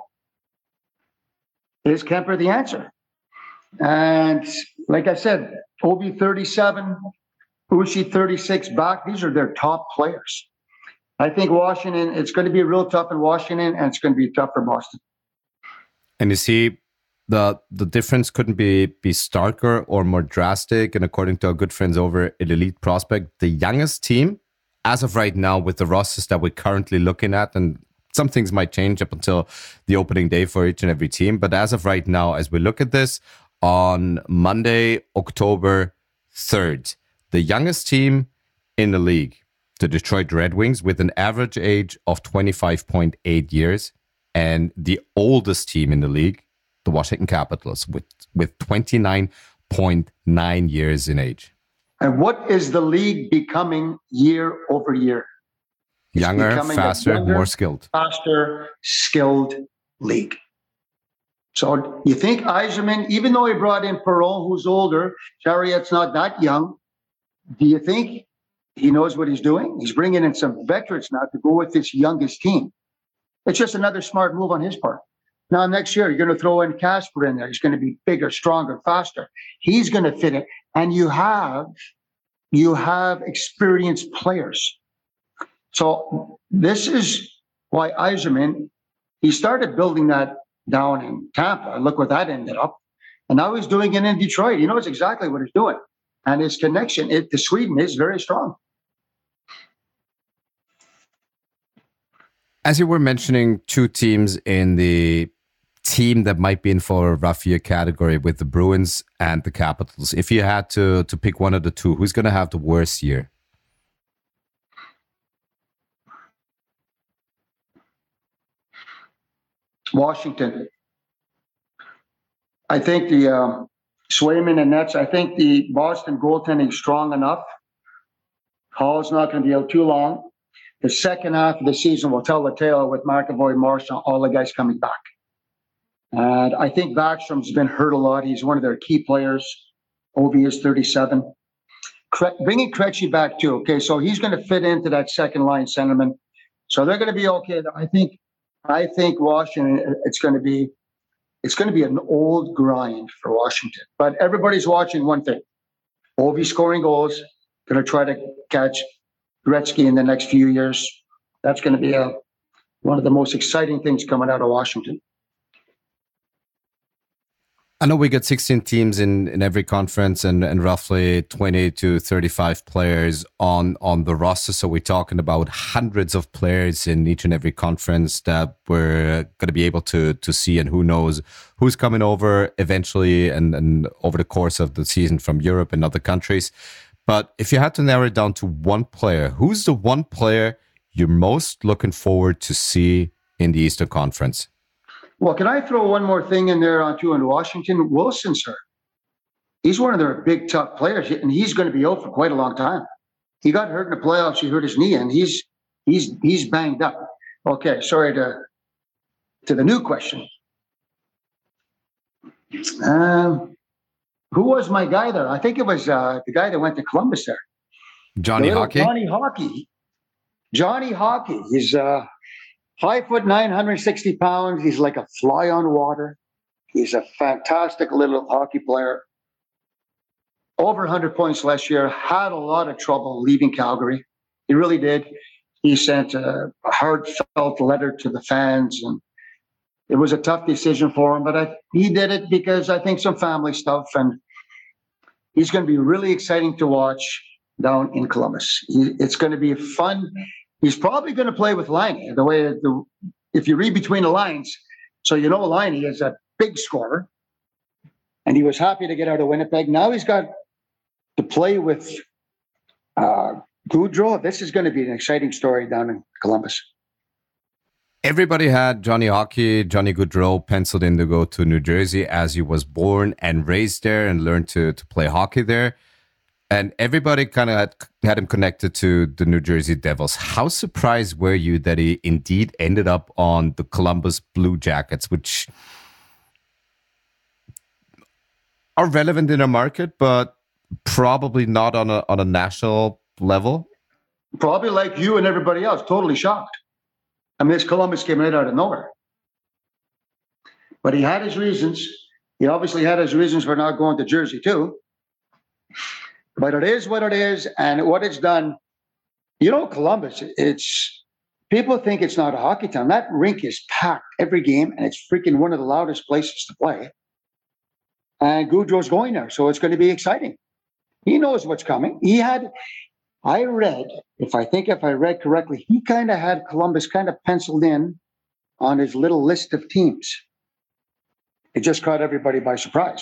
Is Kemper the answer? And like I said, Obi thirty-seven, Ushi thirty-six back. These are their top players. I think Washington, it's going to be real tough in Washington, and it's going to be tough for Boston. And you see, the the difference couldn't be be starker or more drastic. And according to our good friends over at Elite Prospect, the youngest team, as of right now, with the rosters that we're currently looking at, and some things might change up until the opening day for each and every team. But as of right now, as we look at this, on Monday, October third, the youngest team in the league, the Detroit Red Wings, with an average age of twenty-five point eight years, and the oldest team in the league, the Washington Capitals, with, with twenty-nine point nine years in age. And what is the league becoming year over year? It's Younger, becoming a faster, younger, more skilled. Faster, skilled league. So you think Yzerman, even though he brought in Perron, who's older, Chariot's not that young, do you think he knows what he's doing? He's bringing in some veterans now to go with this youngest team. It's just another smart move on his part. Now, next year, you're going to throw in Casper in there. He's going to be bigger, stronger, faster. He's going to fit it. And you have, you have experienced players. So this is why Yzerman, he started building that down in Tampa. Look what that ended up. And now he's doing it in Detroit. He knows exactly what he's doing. And his connection it, to Sweden is very strong. As you were mentioning, two teams in the team that might be in for a rough year category with the Bruins and the Capitals. If you had to, to pick one of the two, who's going to have the worst year? Washington. I think the um, Swayman and Nets, I think the Boston goaltending is strong enough Hall's not going to be out too long. The second half of the season will tell the tale with McAvoy, Marshall, all the guys coming back. And I think Backstrom's been hurt a lot. He's one of their key players. Ovi is thirty-seven. Cre- bringing Krejci back too. Okay, so he's going to fit into that second line centerman. So they're going to be okay. I think. I think Washington. It's going to be. It's going to be an old grind for Washington. But everybody's watching one thing: Ovi scoring goals. Going to try to catch Gretzky in the next few years. That's going to be a, one of the most exciting things coming out of Washington. I know we got sixteen teams in, in every conference and, and roughly twenty to thirty-five players on, on the roster. So we're talking about hundreds of players in each and every conference that we're going to be able to to see, and who knows who's coming over eventually and, and over the course of the season from Europe and other countries. But if you had to narrow it down to one player, who's the one player you're most looking forward to see in the Eastern Conference? Well, can I throw one more thing in there on too in Washington? Wilson's hurt. He's one of their big, tough players, and he's going to be out for quite a long time. He got hurt in the playoffs. He hurt his knee, and he's he's he's banged up. Okay, sorry to to the new question. Um, who was my guy there? I think it was uh, the guy that went to Columbus there. Johnny the Hockey? Johnny Hockey. Johnny Hockey. He's uh, five foot nine, one hundred sixty pounds. He's like a fly on water. He's a fantastic little hockey player. Over one hundred points last year. Had a lot of trouble leaving Calgary. He really did. He sent a heartfelt letter to the fans, and it was a tough decision for him. But I, he did it because I think some family stuff, and he's going to be really exciting to watch down in Columbus. He, it's going to be fun. He's probably going to play with Laine. The way the if you read between the lines, so you know Laine is a big scorer, and he was happy to get out of Winnipeg. Now he's got to play with uh, Gaudreau. This is going to be an exciting story down in Columbus. Everybody had Johnny Hockey, Johnny Gaudreau penciled in to go to New Jersey, as he was born and raised there and learned to, to play hockey there. And everybody kind of had, had him connected to the New Jersey Devils. How surprised were you that he indeed ended up on the Columbus Blue Jackets, which are relevant in our market, but probably not on a on a national level? Probably like you and everybody else, totally shocked. I mean, this Columbus came right out of nowhere. But he had his reasons. He obviously had his reasons for not going to Jersey too. But it is what it is, and what it's done. You know, Columbus, it's people think it's not a hockey town. That rink is packed every game, and it's freaking one of the loudest places to play. And Gaudreau's going there, so it's going to be exciting. He knows what's coming. He had, I read, if I think if I read correctly, he kind of had Columbus kind of penciled in on his little list of teams. It just caught everybody by surprise.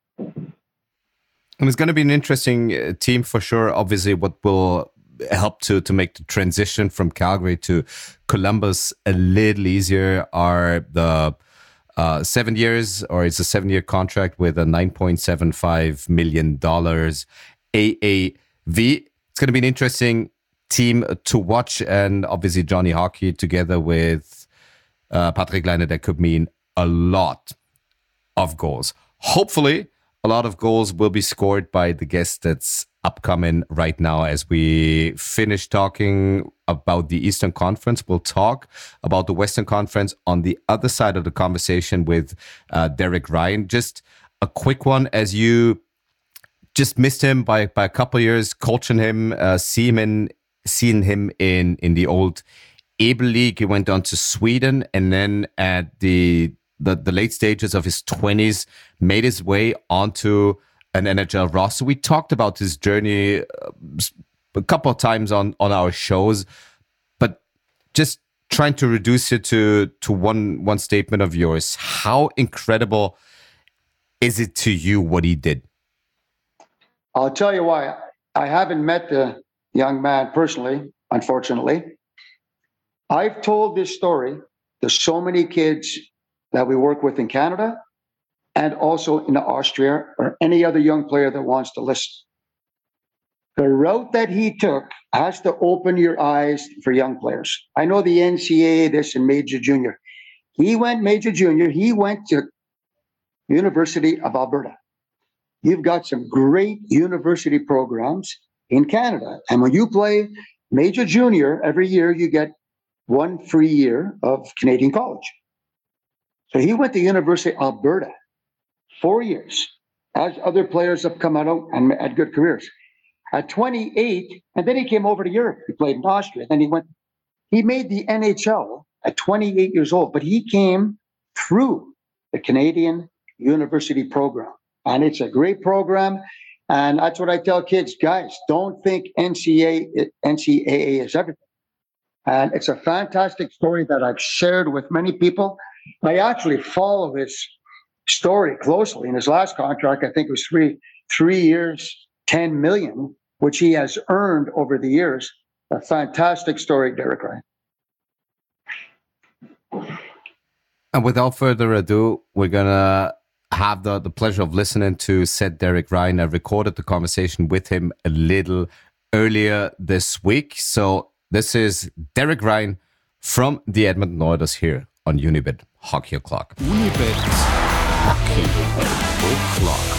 And it's going to be an interesting uh, team for sure. Obviously, what will help to to make the transition from Calgary to Columbus a little easier are the uh, seven years, or it's a seven-year contract with a nine point seven five million dollars A A V. It's going to be an interesting team to watch, and obviously Johnny Hockey together with uh, Patrick Laine, that could mean a lot of goals. Hopefully, a lot of goals will be scored by the guest that's upcoming right now. As we finish talking about the Eastern Conference, we'll talk about the Western Conference on the other side of the conversation with uh, Derek Ryan. Just a quick one, as you just missed him by, by a couple of years, coaching him, uh, see him in, seeing him in, in the old Ebel League. He went on to Sweden, and then at the The, the late stages of his twenties, made his way onto an N H L roster. We talked about his journey uh, a couple of times on, on our shows, but just trying to reduce it to, to one, one statement of yours. How incredible is it to you what he did? I'll tell you why. I haven't met the young man personally, unfortunately. I've told this story to so many kids that we work with in Canada and also in Austria, or any other young player that wants to listen. the route that he took has to open your eyes for young players. I know the N C A A, this and major junior. He went major junior. He went to University of Alberta. You've got some great university programs in Canada. And when you play major junior, every year you get one free year of Canadian college. So he went to University of Alberta, four years, as other players have come out and had good careers. At twenty-eight, and then he came over to Europe. He played in Austria. Then he went, he made the N H L at twenty-eight years old, but he came through the Canadian University program. And it's a great program. And that's what I tell kids, guys, don't think N C A A is everything. And it's a fantastic story that I've shared with many people. I actually follow his story closely. In his last contract, I think it was three, three years, ten million, which he has earned over the years. A fantastic story, Derek Ryan. And without further ado, we're going to have the, the pleasure of listening to said Derek Ryan. I recorded the conversation with him a little earlier this week. So this is Derek Ryan from the Edmonton Oilers here on Unibet Hockey O'Clock. Unibet Hockey O'Clock.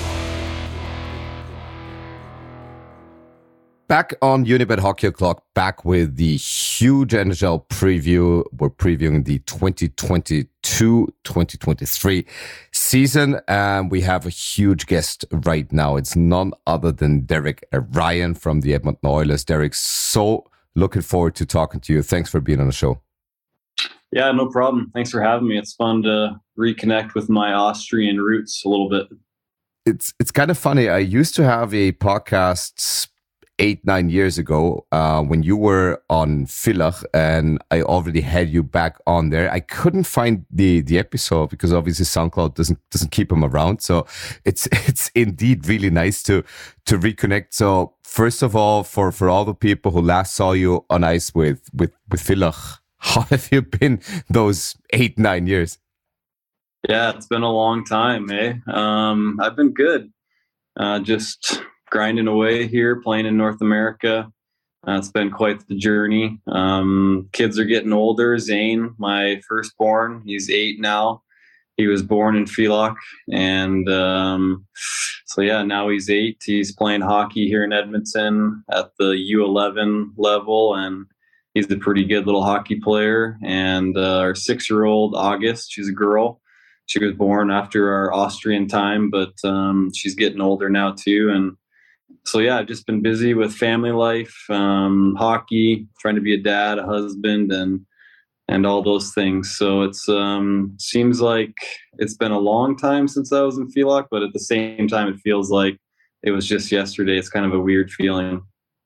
Back on Unibet Hockey O'Clock, back with the huge N H L preview. We're previewing the twenty twenty-two twenty twenty-three season, and we have a huge guest right now. It's none other than Derek Ryan from the Edmonton Oilers. Derek, so looking forward to talking to you. Thanks for being on the show. Yeah, no problem. Thanks for having me. It's fun to reconnect with my Austrian roots a little bit. It's it's kind of funny. I used to have a podcast eight, nine years ago uh, when you were on Villach, and I already had you back on there. I couldn't find the the episode because obviously SoundCloud doesn't doesn't keep them around. So it's it's indeed really nice to to reconnect. So first of all, for, for all the people who last saw you on ice with with with Villach, how have you been those eight, nine years? Yeah, it's been a long time, eh? Um, I've been good. Uh, just grinding away here, playing in North America. Uh, it's been quite the journey. Um, kids are getting older. Zane, my firstborn, he's eight now. He was born in Villach. And um, so, yeah, now he's eight. He's playing hockey here in Edmonton at the U eleven level. And he's a pretty good little hockey player. And uh, our six-year-old, August, she's a girl. She was born after our Austrian time, but um, she's getting older now too. And so, yeah, I've just been busy with family life, um, hockey, trying to be a dad, a husband, and and all those things. So it's um, seems like it's been a long time since I was in Villach, but at the same time, it feels like it was just yesterday. It's kind of a weird feeling.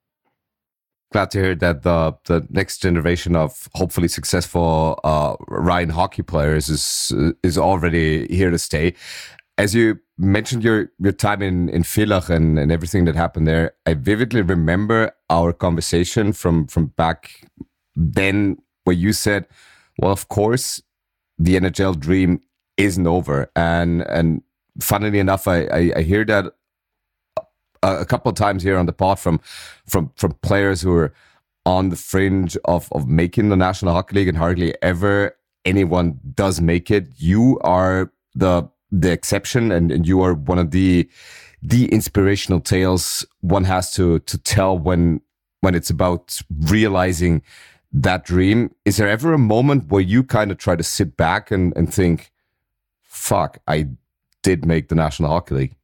Glad to hear that the the next generation of hopefully successful uh, Ryan hockey players is is already here to stay. As you mentioned your your time in in Villach and, and everything that happened there, I vividly remember our conversation from from back then, where you said, "Well, of course, the N H L dream isn't over." And and funnily enough, I I, I hear that a couple of times here on the pod from from from players who are on the fringe of of making the National Hockey League, and hardly ever anyone does make it. You are the the exception, and, and you are one of the the inspirational tales one has to to tell when when it's about realizing that dream. Is there ever a moment where you kind of try to sit back and, and think, fuck, I did make the National Hockey League?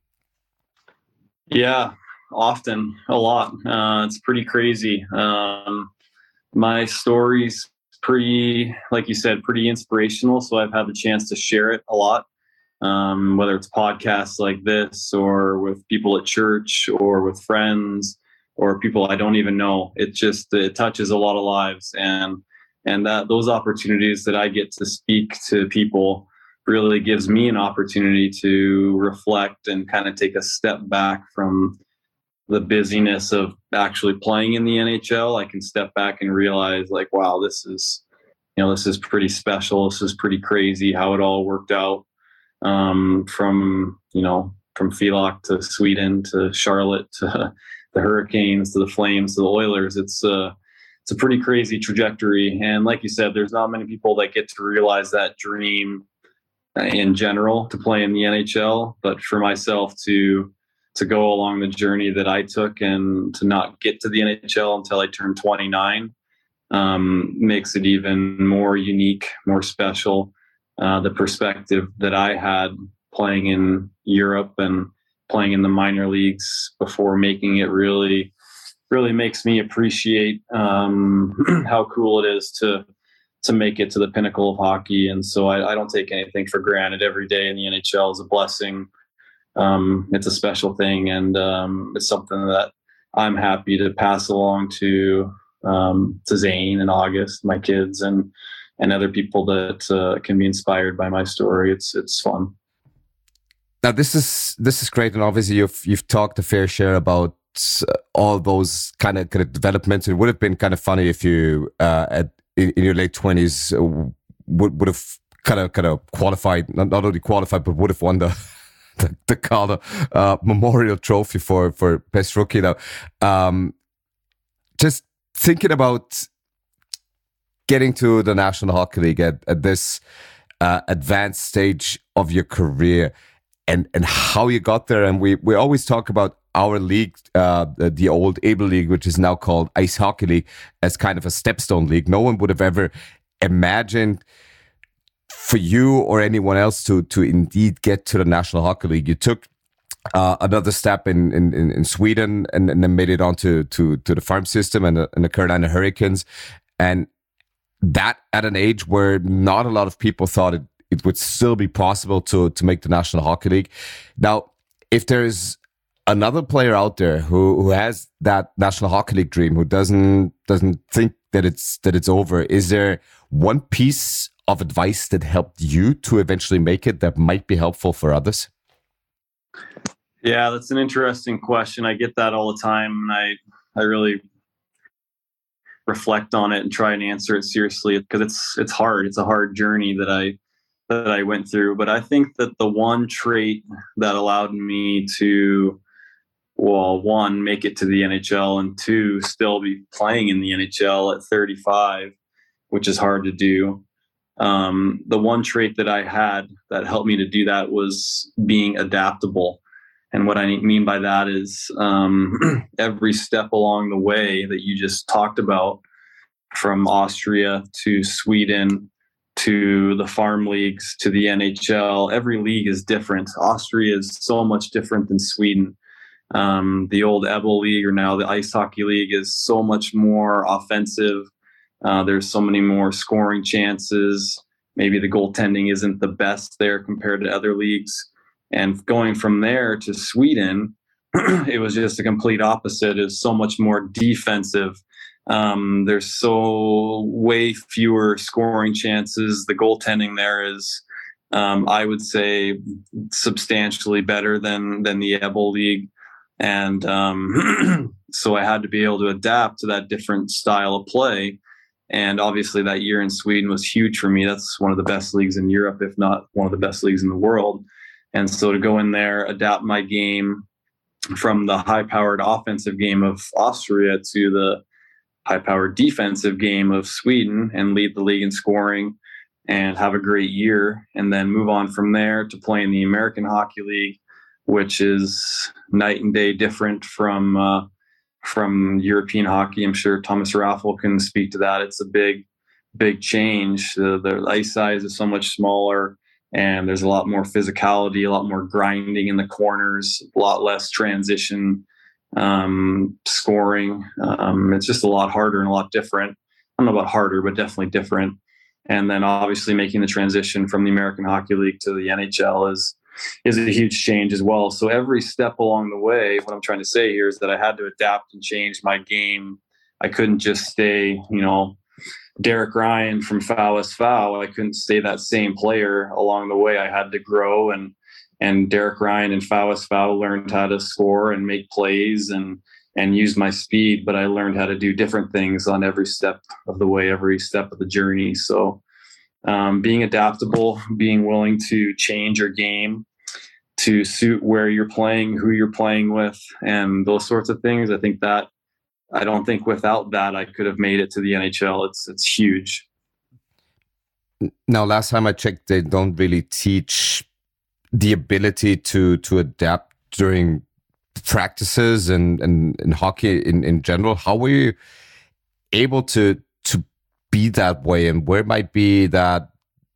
Yeah, often, a lot. Uh, it's pretty crazy. Um, my story's pretty, like you said, pretty inspirational. So I've had the chance to share it a lot, um, whether it's podcasts like this or with people at church or with friends or people I don't even know. It just, it touches a lot of lives. And, and that those opportunities that I get to speak to people really gives me an opportunity to reflect and kind of take a step back from the busyness of actually playing in the N H L. I can step back and realize, like, wow, this is, you know, this is pretty special. This is pretty crazy how it all worked out, um, from, you know, from Villach to Sweden to Charlotte to the Hurricanes to the Flames to the Oilers. It's uh, it's a pretty crazy trajectory. And like you said, there's not many people that get to realize that dream in general to play in the N H L. But for myself to to go along the journey that I took and to not get to the N H L until I turned twenty-nine um, makes it even more unique, more special. Uh, the perspective that I had playing in Europe and playing in the minor leagues before making it really, really makes me appreciate um, how cool it is to to make it to the pinnacle of hockey. And so I, I don't take anything for granted. Every day in the N H L is a blessing. Um, it's a special thing, and um, it's something that I'm happy to pass along to um, to Zane and August, my kids, and and other people that uh, can be inspired by my story. It's it's fun. Now this is this is great, and obviously you've you've talked a fair share about uh, all those kind of kind of developments. It would have been kind of funny if you uh, at in, in your late twenties uh, would would have kind of kind of qualified, not, not only qualified, but would have won the. The, the Calder uh, Memorial Trophy for for best rookie. Now, um, just thinking about getting to the National Hockey League at, at this uh, advanced stage of your career, and and how you got there. And we we always talk about our league, uh, the, the old Able League, which is now called Ice Hockey League, as kind of a stepstone league. No one would have ever imagined for you or anyone else to to indeed get to the National Hockey League. You took uh, another step in, in, in Sweden and, and then made it onto to, to the farm system and the, and the Carolina Hurricanes. And that at an age where not a lot of people thought it, it would still be possible to, to make the National Hockey League. Now, if there's another player out there who, who has that National Hockey League dream, who doesn't doesn't think that it's that it's over, is there one piece of advice that helped you to eventually make it that might be helpful for others? Yeah, that's an interesting question. I get that all the time, and I I really reflect on it and try and answer it seriously, because it's it's hard. It's a hard journey that I that I went through. But I think that the one trait that allowed me to, well, one, make it to the N H L, and two, still be playing in the N H L at thirty-five, which is hard to do. Um, the one trait that I had that helped me to do that was being adaptable. And what I mean by that is um, every step along the way that you just talked about, from Austria to Sweden to the farm leagues to the N H L, every league is different. Austria is so much different than Sweden. Um, the old Able League, or now the Ice Hockey League, is so much more offensive. Uh, there's so many more scoring chances. Maybe the goaltending isn't the best there compared to other leagues. And going from there to Sweden, it was just a complete opposite. It's so much more defensive. Um, there's so way fewer scoring chances. The goaltending there is, um, I would say, substantially better than than the Able League. And um, so I had to be able to adapt to that different style of play. And obviously that year in Sweden was huge for me. That's one of the best leagues in Europe, if not one of the best leagues in the world. And so to go in there, adapt my game from the high-powered offensive game of Austria to the high-powered defensive game of Sweden, and lead the league in scoring and have a great year, and then move on from there to play in the American Hockey League, which is night and day different from uh, from European hockey. I'm sure Thomas Raffel can speak to that. It's a big, big change. The, the ice size is so much smaller, and there's a lot more physicality, a lot more grinding in the corners, a lot less transition um, scoring. Um, it's just a lot harder and a lot different. I don't know about harder, but definitely different. And then obviously making the transition from the American Hockey League to the N H L is is a huge change as well. So every step along the way, what I'm trying to say here is that I had to adapt and change my game. I couldn't just stay, you know, Derek Ryan from Foul is Foul. I couldn't stay that same player along the way. I had to grow, and and Derek Ryan and Foul is Foul learned how to score and make plays and and use my speed, but I learned how to do different things on every step of the way, every step of the journey. So um, being adaptable, being willing to change your game, to suit where you're playing, who you're playing with, and those sorts of things. I think that I don't think without that I could have made it to the N H L. It's it's huge. Now, last time I checked, they don't really teach the ability to to adapt during practices and and in hockey in in general. How were you able to to be that way, and where might be that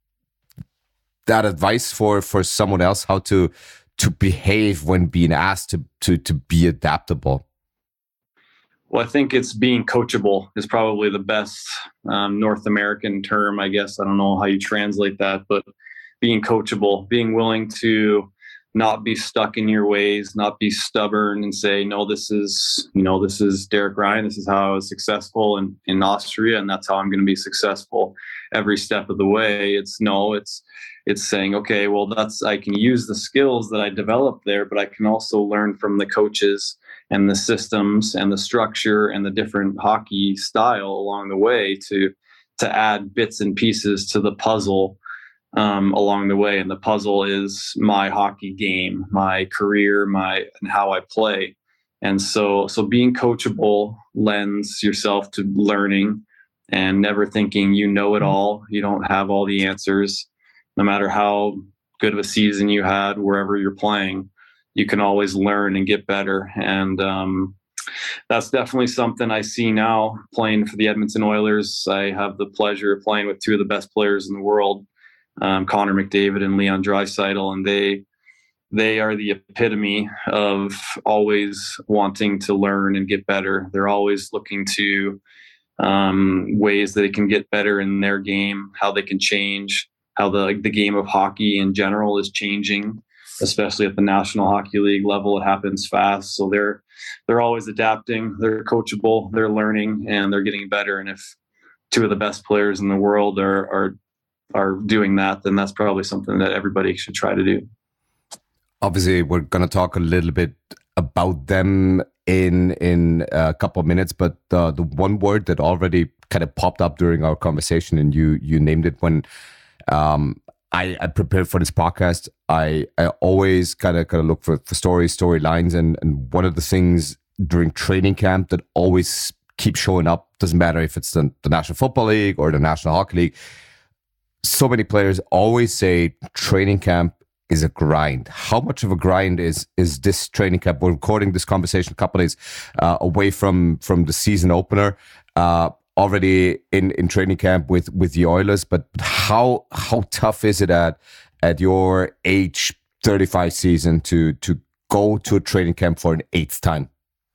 that advice for for someone else how to to behave when being asked to to to be adaptable? Well, I think it's being coachable is probably the best um, North American term, I guess. I don't know how you translate that, but being coachable, being willing to not be stuck in your ways, not be stubborn and say, no, this is, you know, this is Derek Ryan. This is how I was successful in, in Austria, and that's how I'm going to be successful every step of the way. It's no, it's, it's saying, okay, well, that's, I can use the skills that I developed there, but I can also learn from the coaches and the systems and the structure and the different hockey style along the way to, to add bits and pieces to the puzzle um, along the way. And the puzzle is my hockey game, my career, my, and how I play. And so, so being coachable lends yourself to learning and never thinking you know it all. You don't have all the answers. No matter how good of a season you had, wherever you're playing, you can always learn and get better. And um, that's definitely something I see now playing for the Edmonton Oilers. I have the pleasure of playing with two of the best players in the world, um, Connor McDavid and Leon Draisaitl, and they they are the epitome of always wanting to learn and get better. They're always looking to um, ways that they can get better in their game, how they can change, how the the game of hockey in general is changing, especially at the National Hockey League level. It happens fast. So they're they're always adapting, they're coachable, they're learning, and they're getting better. And if two of the best players in the world are are are doing that, then that's probably something that everybody should try to do. Obviously, we're going to talk a little bit about them in in a couple of minutes, but uh, the one word that already kind of popped up during our conversation, and you you named it when um, I, I prepared for this podcast, I, I always kind of kind of look for, for stories, storylines, and and one of the things during training camp that always keeps showing up, doesn't matter if it's the, the National Football League or the National Hockey League, so many players always say training camp is a grind. How much of a grind is is this training camp? We're recording this conversation a couple of days uh, away from from the season opener. Uh, already in, in training camp with, with the Oilers, but how how tough is it at at your age, thirty-five season, to to go to a training camp for an eighth time?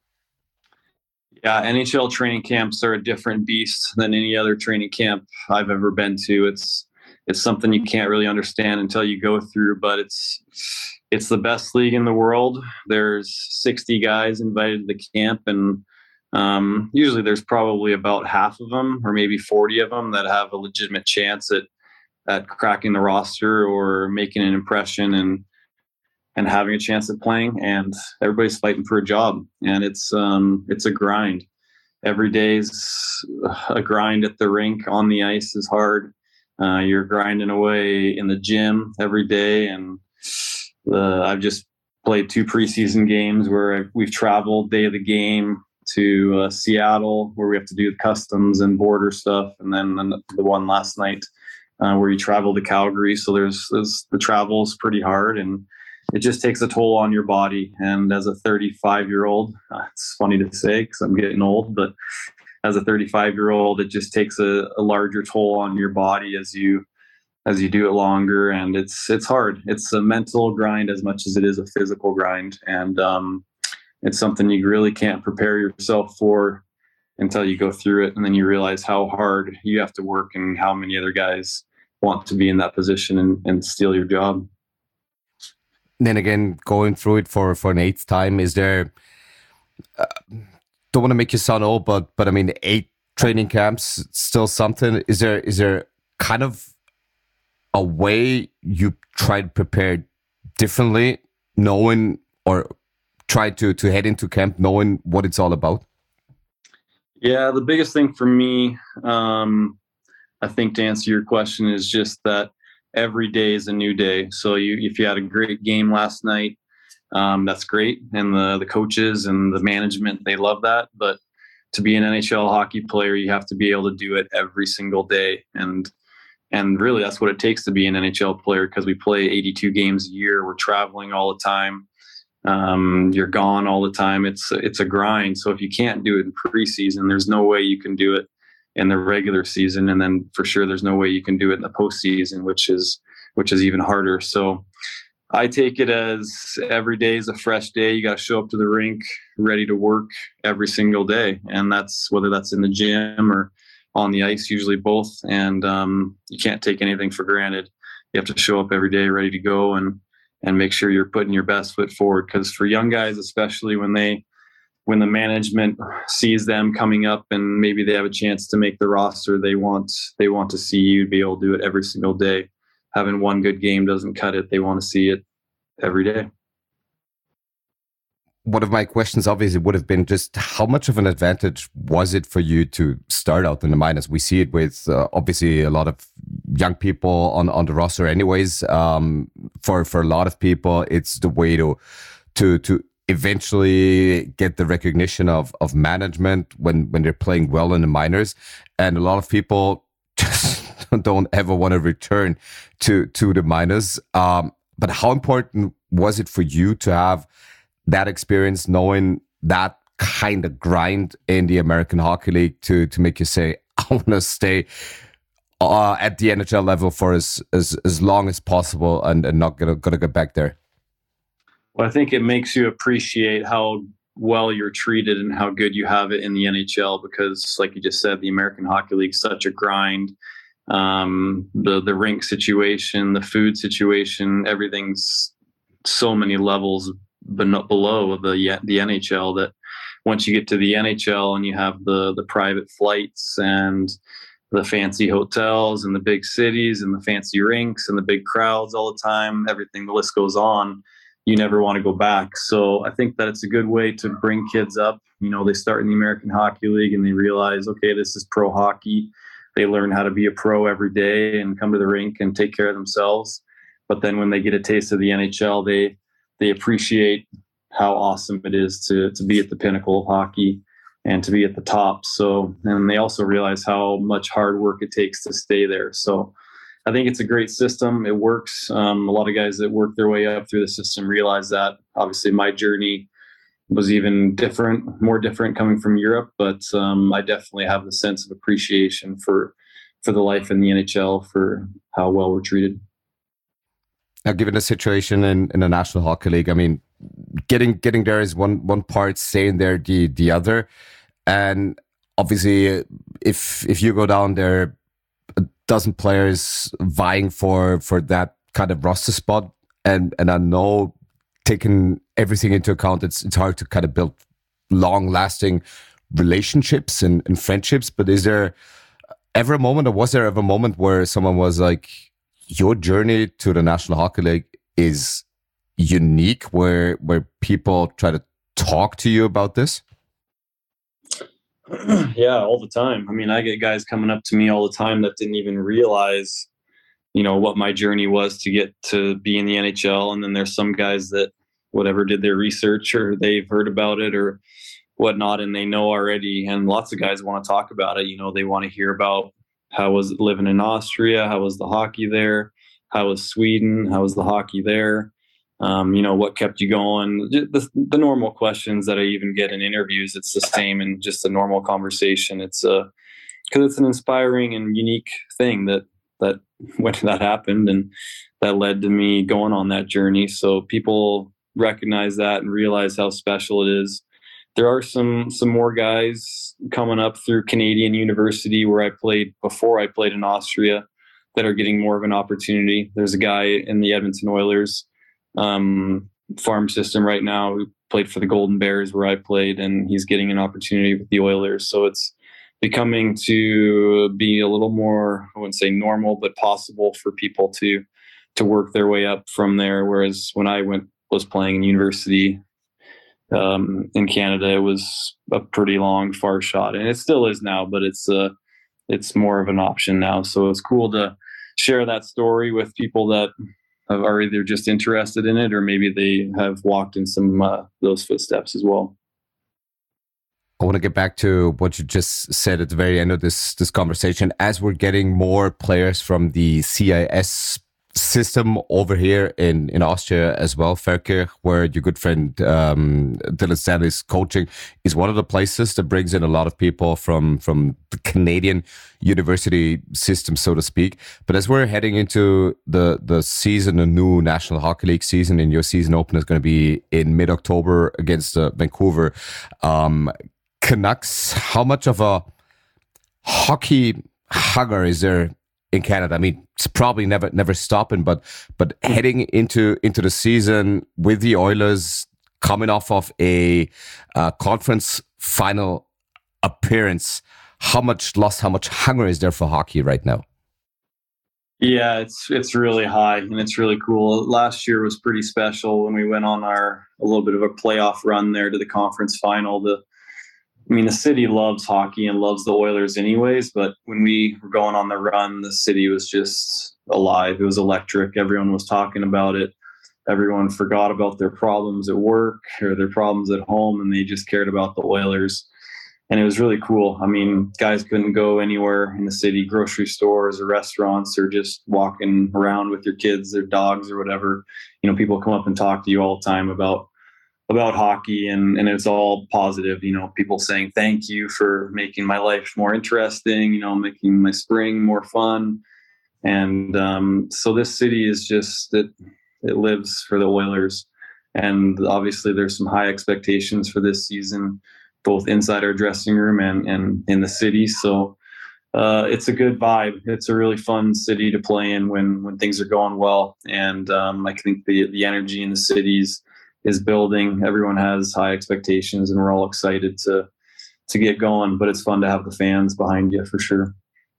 Yeah, N H L training camps are a different beast than any other training camp I've ever been to. It's it's something you can't really understand until you go through, but it's it's the best league in the world. There's sixty guys invited to the camp, and Um, usually there's probably about half of them or maybe forty of them that have a legitimate chance at, at cracking the roster or making an impression and, and having a chance at playing, and everybody's fighting for a job, and it's, um, it's a grind. Every day's a grind at the rink. On the ice is hard. Uh, you're grinding away in the gym every day. And uh, I've just played two preseason games where we've traveled day of the game to uh, Seattle, where we have to do customs and border stuff, and then the one last night uh, where you travel to Calgary. So there's, there's the travel is pretty hard, and it just takes a toll on your body. And as a thirty-five year old, uh, it's funny to say because I'm getting old, but as a thirty-five year old, it just takes a, a larger toll on your body as you as you do it longer, and it's it's hard. It's a mental grind as much as it is a physical grind, and um, it's something you really can't prepare yourself for until you go through it. And then you realize how hard you have to work and how many other guys want to be in that position and, and steal your job. Then again, going through it for, for an eighth time, is there, uh, don't want to make you sound old, but, but I mean, eight training camps, still something. Is there, is there kind of a way you try to prepare differently, knowing or try to to head into camp knowing what it's all about? Yeah, the biggest thing for me, um, I think to answer your question, is just that every day is a new day. So you, if you had a great game last night, um, that's great. And the, the coaches and the management, they love that. But to be an N H L hockey player, you have to be able to do it every single day. And and really, that's what it takes to be an N H L player, because we play eighty-two games a year. We're traveling all the time. Um, you're gone all the time. It's it's a grind. So if you can't do it in preseason, there's no way you can do it in the regular season. And then for sure, there's no way you can do it in the postseason, which is which is even harder. So I take it as every day is a fresh day. You got to show up to the rink ready to work every single day. And that's whether that's in the gym or on the ice, usually both. And um, you can't take anything for granted. You have to show up every day ready to go and and make sure you're putting your best foot forward. Because for young guys, especially when they when the management sees them coming up and maybe they have a chance to make the roster, they want they want to see you be able to do it every single day. Having one good game doesn't cut it. They want to see it every day. One of my questions obviously would have been just how much of an advantage was it for you to start out in the minors? We see it with uh, obviously a lot of young people on, on the roster anyways. Um, for, for a lot of people, it's the way to, to, to eventually get the recognition of, of management when, when they're playing well in the minors. And a lot of people just don't ever want to return to, to the minors. Um, but how important was it for you to have that experience, knowing that kind of grind in the American Hockey League to to make you say, I want to stay uh, at the N H L level for as as, as long as possible and, and not gonna gonna get back there? Well, I think it makes you appreciate how well you're treated and how good you have it in the N H L, because like you just said, the American Hockey League is such a grind. Um, the the rink situation, the food situation, everything's so many levels but below the the N H L, that once you get to the N H L and you have the the private flights and the fancy hotels and the big cities and the fancy rinks and the big crowds all the time, everything, the list goes on, you never want to go back. So I think that it's a good way to bring kids up. You know, they start in the American Hockey League and they realize, okay, this is pro hockey. They learn how to be a pro every day and come to the rink and take care of themselves. But then when they get a taste of the N H L, they they appreciate how awesome it is to to be at the pinnacle of hockey and to be at the top. So, and they also realize how much hard work it takes to stay there. So I think it's a great system. It works. Um, a lot of guys that work their way up through the system realize that. Obviously, my journey was even different, more different coming from Europe, but um, I definitely have the sense of appreciation for for the life in the N H L, for how well we're treated. Now, given the situation in, in the National Hockey League, I mean, getting getting there is one one part, staying there the the other, and obviously, if if you go down there, a dozen players vying for for that kind of roster spot, and and I know, taking everything into account, it's it's hard to kind of build long lasting relationships and, and friendships. But is there ever a moment, or was there ever a moment where someone was like, your journey to the National Hockey League is unique, where where people try to talk to you about this? Yeah, all the time. I mean, I get guys coming up to me all the time that didn't even realize, you know, what my journey was to get to be in the N H L. And then there's some guys that whatever did their research or they've heard about it or whatnot, and they know already. And lots of guys want to talk about it. You know, they want to hear about how was it living in Austria? How was the hockey there? How was Sweden? How was the hockey there? Um, you know, what kept you going? The, the normal questions that I even get in interviews, it's the same in just a normal conversation. It's a, because it's an inspiring and unique thing that, that when that happened, and that led to me going on that journey. So people recognize that and realize how special it is. There are some some more guys coming up through Canadian University, where I played before I played in Austria, that are getting more of an opportunity. There's a guy in the Edmonton Oilers um, farm system right now who played for the Golden Bears where I played, and he's getting an opportunity with the Oilers. So it's becoming to be a little more, I wouldn't say normal, but possible for people to to work their way up from there. Whereas when I went was playing in university, Um, in Canada, it was a pretty long, far shot, and it still is now. But it's uh, it's more of an option now. So it's cool to share that story with people that are either just interested in it or maybe they have walked in some uh, those footsteps as well. I want to get back to what you just said at the very end of this this conversation. As we're getting more players from the C I S system over here in, in Austria as well, Ferke, where your good friend um, Dylan Stanley is coaching, is one of the places that brings in a lot of people from, from the Canadian university system, so to speak. But as we're heading into the, the season, a new National Hockey League season, and your season opener is going to be in mid-October against uh, Vancouver um, Canucks, how much of a hockey hunger is there in Canada? I mean, it's probably never never stopping, but but heading into into the season with the Oilers coming off of a uh, conference final appearance, how much lust, how much hunger is there for hockey right now? Yeah, it's it's really high and it's really cool. Last year was pretty special when we went on our a little bit of a playoff run there to the conference final. The I mean, the city loves hockey and loves the Oilers anyways, but when we were going on the run, the city was just alive. It was electric. Everyone was talking about it. Everyone forgot about their problems at work or their problems at home, and they just cared about the Oilers. And it was really cool. I mean, guys couldn't go anywhere in the city, grocery stores or restaurants, or just walking around with your kids, their dogs or whatever. You know, people come up and talk to you all the time about about hockey, and, and it's all positive, you know, people saying thank you for making my life more interesting, you know, making my spring more fun. And um, so this city is just, it, it lives for the Oilers. And obviously there's some high expectations for this season, both inside our dressing room and, and in the city. So uh, it's a good vibe. It's a really fun city to play in when, when things are going well. And um, I think the, the energy in the cities is building. Everyone has high expectations and we're all excited to to get going, but it's fun to have the fans behind you for sure.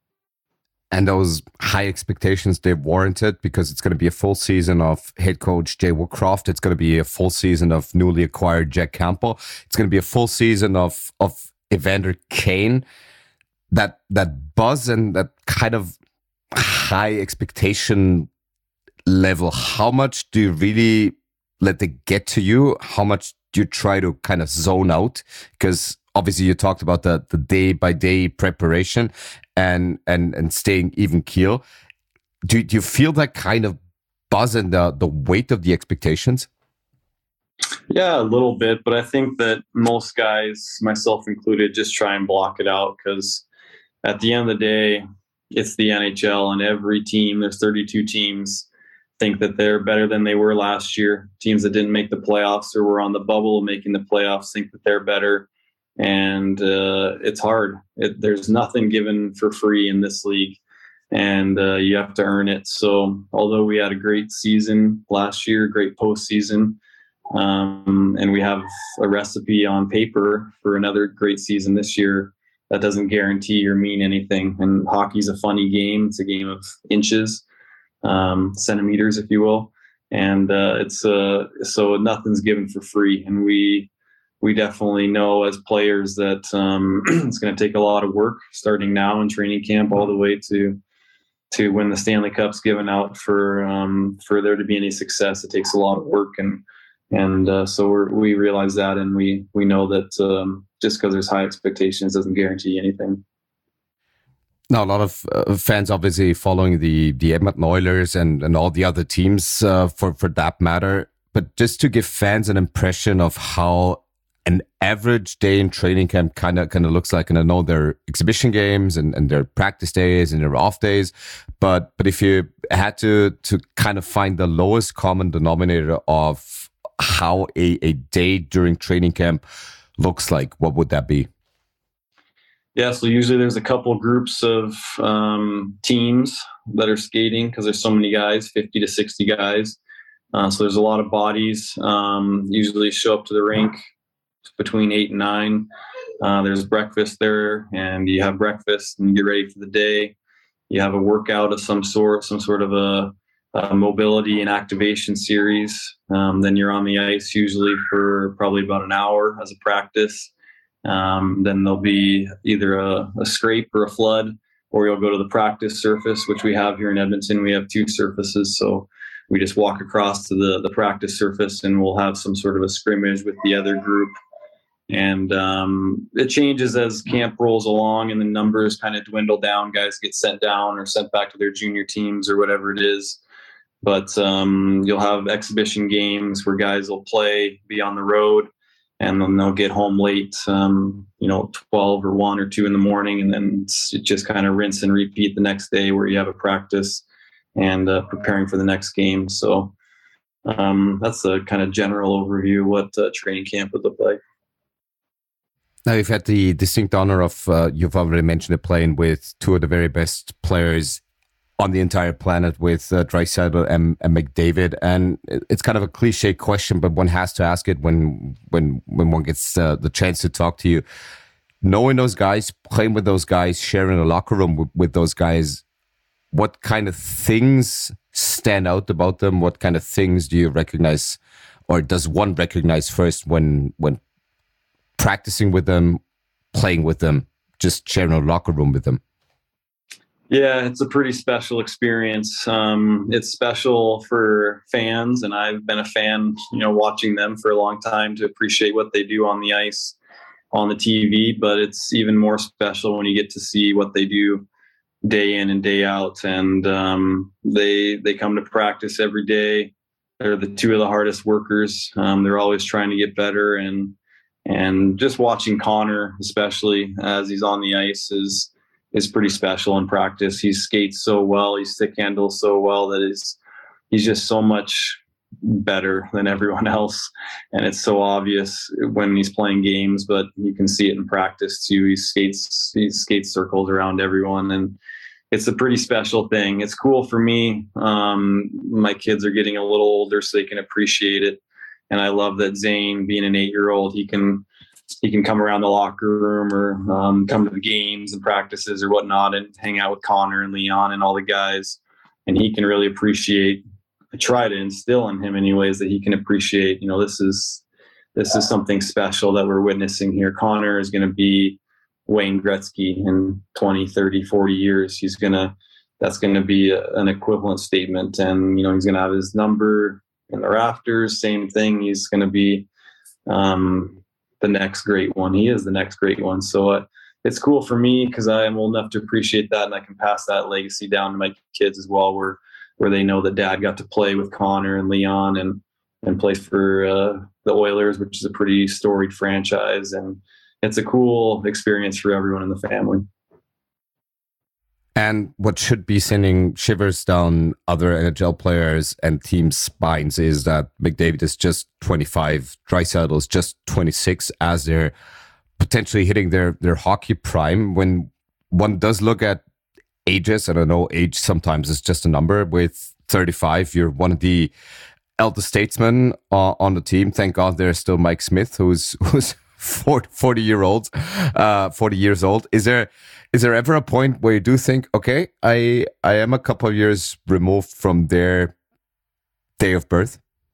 And those high expectations, they're warranted because it's going to be a full season of head coach Jay Woodcroft. It's going to be a full season of newly acquired Jack Campbell. It's going to be a full season of of Evander Kane. That that buzz and that kind of high expectation level, how much do you really let it get to you? How much do you try to kind of zone out? Because obviously you talked about the, the day by day preparation and, and, and staying even keel. Do, do you feel that kind of buzz and the, the weight of the expectations? Yeah, a little bit, but I think that most guys, myself included, just try and block it out because at the end of the day, it's the N H L and every team, there's thirty-two teams, think that they're better than they were last year. Teams that didn't make the playoffs or were on the bubble making the playoffs think that they're better. And uh, it's hard. It, there's nothing given for free in this league, and uh, you have to earn it. So although we had a great season last year, great postseason, um, and we have a recipe on paper for another great season this year, that doesn't guarantee or mean anything. And hockey's a funny game. It's a game of inches. Um, centimeters, if you will, and uh, it's uh, so nothing's given for free, and we we definitely know as players that um, it's going to take a lot of work starting now in training camp all the way to to when the Stanley Cup's given out. For um, for there to be any success, it takes a lot of work, and and uh, so we're, we realize that, and we we know that um, just because there's high expectations doesn't guarantee anything. Now, a lot of uh, fans obviously following the the Edmonton Oilers and, and all the other teams uh, for, for that matter. But just to give fans an impression of how an average day in training camp kind of kind of looks like, and I know there are exhibition games and, and there are practice days and there are off days, but but if you had to to kind of find the lowest common denominator of how a, a day during training camp looks like, what would that be? Yeah, so usually there's a couple groups of um, teams that are skating because there's so many guys, fifty to sixty guys. Uh, so there's a lot of bodies. Um, usually show up to the rink between eight and nine. Uh, there's breakfast there, and you have breakfast and you get ready for the day. You have a workout of some sort, some sort of a, a mobility and activation series. Um, then you're on the ice usually for probably about an hour as a practice. Um, then there'll be either a, a scrape or a flood, or you'll go to the practice surface, which we have here in Edmonton. We have two surfaces, so we just walk across to the, the practice surface and we'll have some sort of a scrimmage with the other group. And um, it changes as camp rolls along and the numbers kind of dwindle down. Guys get sent down or sent back to their junior teams or whatever it is. But um, you'll have exhibition games where guys will play, be on the road, and then they'll get home late, um, you know, twelve or one or two in the morning. And then it just kind of rinse and repeat the next day where you have a practice and uh, preparing for the next game. So um, that's a kind of general overview of what uh, training camp would look like. Now, you've had the distinct honor of, uh, you've already mentioned it, playing with two of the very best players on the entire planet with uh, Draisaitl and, and McDavid. And it's kind of a cliche question, but one has to ask it when when when one gets uh, the chance to talk to you. Knowing those guys, playing with those guys, sharing a locker room with, with those guys, what kind of things stand out about them? What kind of things do you recognize, or does one recognize first when when practicing with them, playing with them, just sharing a locker room with them? Yeah, it's a pretty special experience. Um, it's special for fans, and I've been a fan, you know, watching them for a long time to appreciate what they do on the ice, on the T V. But it's even more special when you get to see what they do day in and day out. And um, they they come to practice every day. They're the two of the hardest workers. Um, they're always trying to get better, and and just watching Connor, especially as he's on the ice, is. is pretty special in practice. He skates so well. He stick handles so well that he's, he's just so much better than everyone else. And it's so obvious when he's playing games, but you can see it in practice too. He skates, he skates circles around everyone. And it's a pretty special thing. It's cool for me. Um, my kids are getting a little older so they can appreciate it. And I love that Zane, being an eight-year-old, he can he can come around the locker room or um, come to the games and practices or whatnot and hang out with Connor and Leon and all the guys. And he can really appreciate, I try to instill in him anyways that he can appreciate, you know, this is, this is something special that we're witnessing here. Connor is going to be Wayne Gretzky in twenty, thirty, forty years. He's going to, that's going to be a, an equivalent statement. And, you know, he's going to have his number in the rafters, same thing. He's going to be, um, the next great one. He is the next great one. So uh, it's cool for me because I am old enough to appreciate that, and I can pass that legacy down to my kids as well, where where they know that Dad got to play with Connor and Leon and and play for uh, the Oilers, which is a pretty storied franchise, and it's a cool experience for everyone in the family. And what should be sending shivers down other N H L players and teams' spines is that McDavid is just twenty-five, Draisaitl is just twenty-six, as they're potentially hitting their, their hockey prime. When one does look at ages, and I know age sometimes is just a number, with thirty-five, you're one of the elder statesmen uh, on the team. Thank God there's still Mike Smith, who's who's forty year old, uh, forty years old. Is there is there ever a point where you do think, okay, I I am a couple of years removed from their day of birth?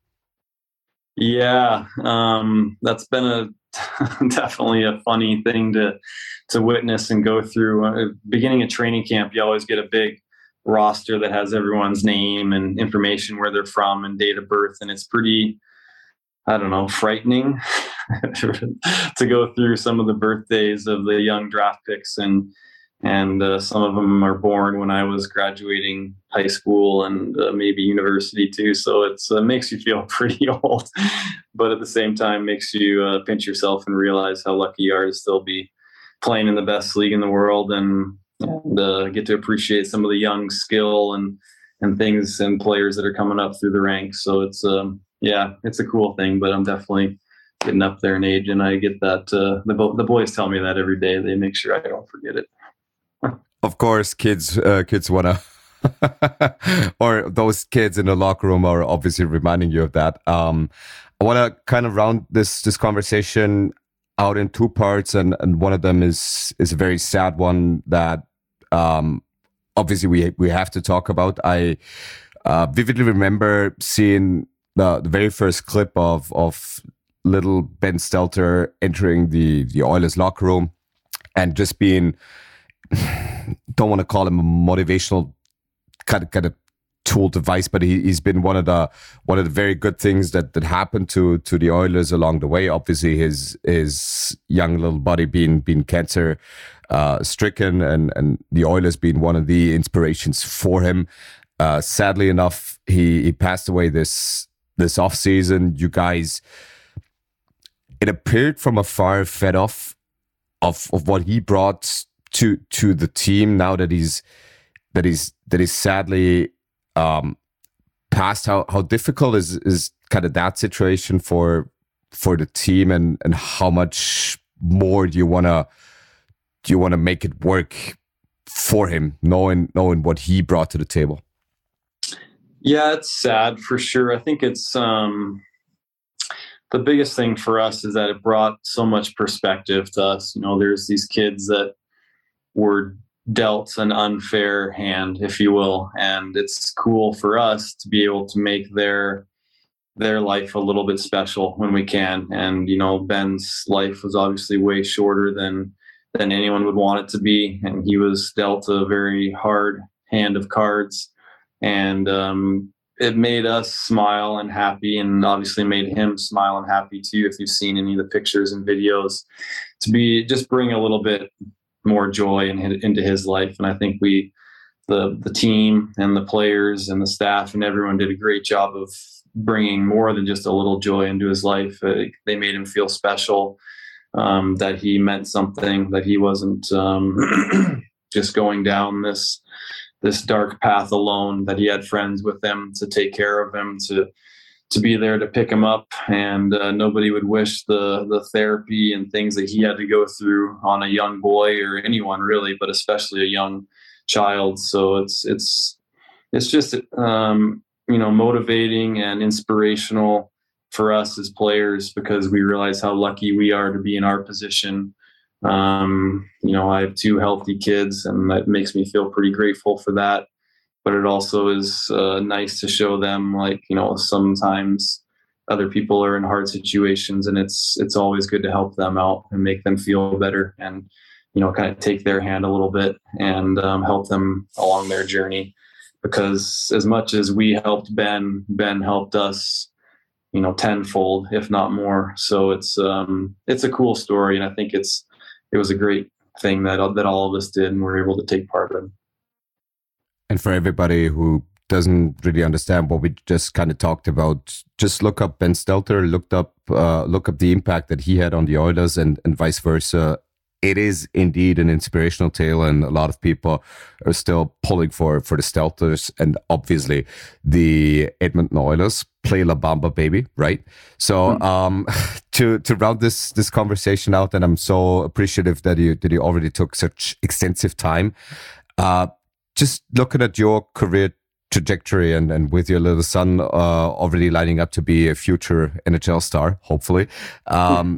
Yeah, um, that's been a definitely a funny thing to to witness and go through. Uh, beginning of training camp, you always get a big roster that has everyone's name and information, where they're from and date of birth, and it's pretty, I don't know, frightening to go through some of the birthdays of the young draft picks, and and uh, some of them are born when I was graduating high school and uh, maybe university too. So it's uh, makes you feel pretty old, but at the same time makes you uh, pinch yourself and realize how lucky you are to still be playing in the best league in the world, and, and uh, get to appreciate some of the young skill and and things and players that are coming up through the ranks. So it's um, yeah, it's a cool thing, but I'm definitely getting up there in age, and I get that. Uh, the the boys tell me that every day. They make sure I don't forget it. Of course, kids uh, kids wanna, or those kids in the locker room are obviously reminding you of that. Um, I want to kind of round this this conversation out in two parts, and and one of them is is a very sad one that um, obviously we we have to talk about. I uh, vividly remember seeing the the very first clip of of little Ben Stelter entering the the Oilers locker room and just being don't want to call him a motivational kind of kind of tool device, but he, he's been one of the one of the very good things that that happened to to the Oilers along the way. Obviously, his his young little body being being cancer uh, stricken, and and the Oilers being one of the inspirations for him. Uh, sadly enough, he he passed away this this off season. You guys, it appeared from afar, fed off of of what he brought to to the team. Now that he's that he's that he's sadly um, passed, how how difficult is is kind of that situation for for the team, and and how much more do you wanna do you wanna make it work for him, knowing knowing what he brought to the table? Yeah, it's sad for sure. I think it's um, the biggest thing for us is that it brought so much perspective to us. You know, there's these kids that were dealt an unfair hand, if you will, and it's cool for us to be able to make their their life a little bit special when we can. And you know, Ben's life was obviously way shorter than than anyone would want it to be, and he was dealt a very hard hand of cards. And um, it made us smile and happy, and obviously made him smile and happy too. If you've seen any of the pictures and videos, to be just bring a little bit more joy in, into his life. And I think we, the the team and the players and the staff and everyone did a great job of bringing more than just a little joy into his life. Uh, they made him feel special, um, that he meant something, that he wasn't um, just going down this this dark path alone, that he had friends with him to take care of him, to to be there to pick him up. And uh, nobody would wish the the therapy and things that he had to go through on a young boy, or anyone really, but especially a young child. So it's it's it's just um, you know, motivating and inspirational for us as players, because we realize how lucky we are to be in our position. Um, you know, I have two healthy kids, and that makes me feel pretty grateful for that. But it also is uh, nice to show them, like, you know, sometimes other people are in hard situations, and it's it's always good to help them out and make them feel better, and, you know, kind of take their hand a little bit and um, help them along their journey. Because as much as we helped Ben, Ben helped us, you know, tenfold, if not more. So it's um, it's a cool story, and I think it's it was a great thing that that all of us did and were able to take part in. And for everybody who doesn't really understand what we just kind of talked about, just look up Ben Stelter, looked up, uh, look up the impact that he had on the Oilers, and, and vice versa. It is indeed an inspirational tale, and a lot of people are still pulling for, for the Stelters, and obviously the Edmonton Oilers. Play La Bamba, baby, right? So um, to to round this this conversation out, and I'm so appreciative that you that you already took such extensive time. Uh, just looking at your career trajectory, and, and with your little son uh, already lining up to be a future N H L star, hopefully. Um,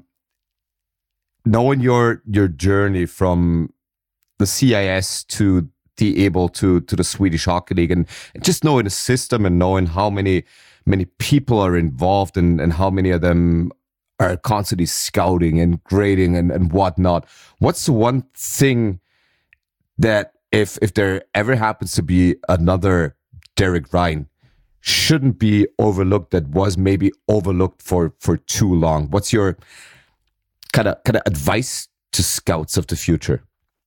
knowing your your journey from the C I S to the able to to the Swedish Hockey League, and just knowing the system and knowing how many many people are involved, and, and how many of them are constantly scouting and grading and, and whatnot. What's the one thing that if if there ever happens to be another Derek Ryan, shouldn't be overlooked, that was maybe overlooked for, for too long? What's your kind of kind of advice to scouts of the future?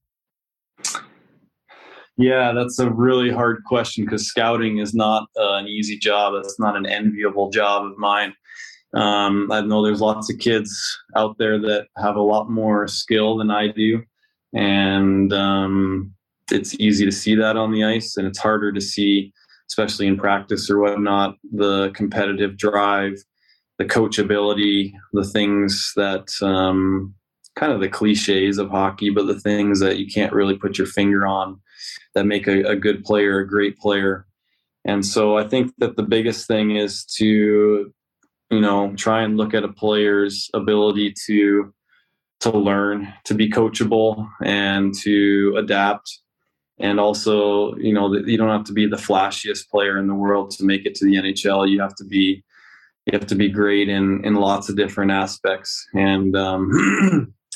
Yeah, that's a really hard question, because scouting is not uh, an easy job. It's not an enviable job of mine. Um, I know there's lots of kids out there that have a lot more skill than I do. And um, it's easy to see that on the ice, and it's harder to see, especially in practice or whatnot, the competitive drive, the coachability, the things that um, kind of the cliches of hockey, but the things that you can't really put your finger on that make a, a good player a great player. And so I think that the biggest thing is to, you know, try and look at a player's ability to to learn, to be coachable, and to adapt. And also, you know, you don't have to be the flashiest player in the world to make it to the N H L. You have to be you have to be great in in lots of different aspects. And um,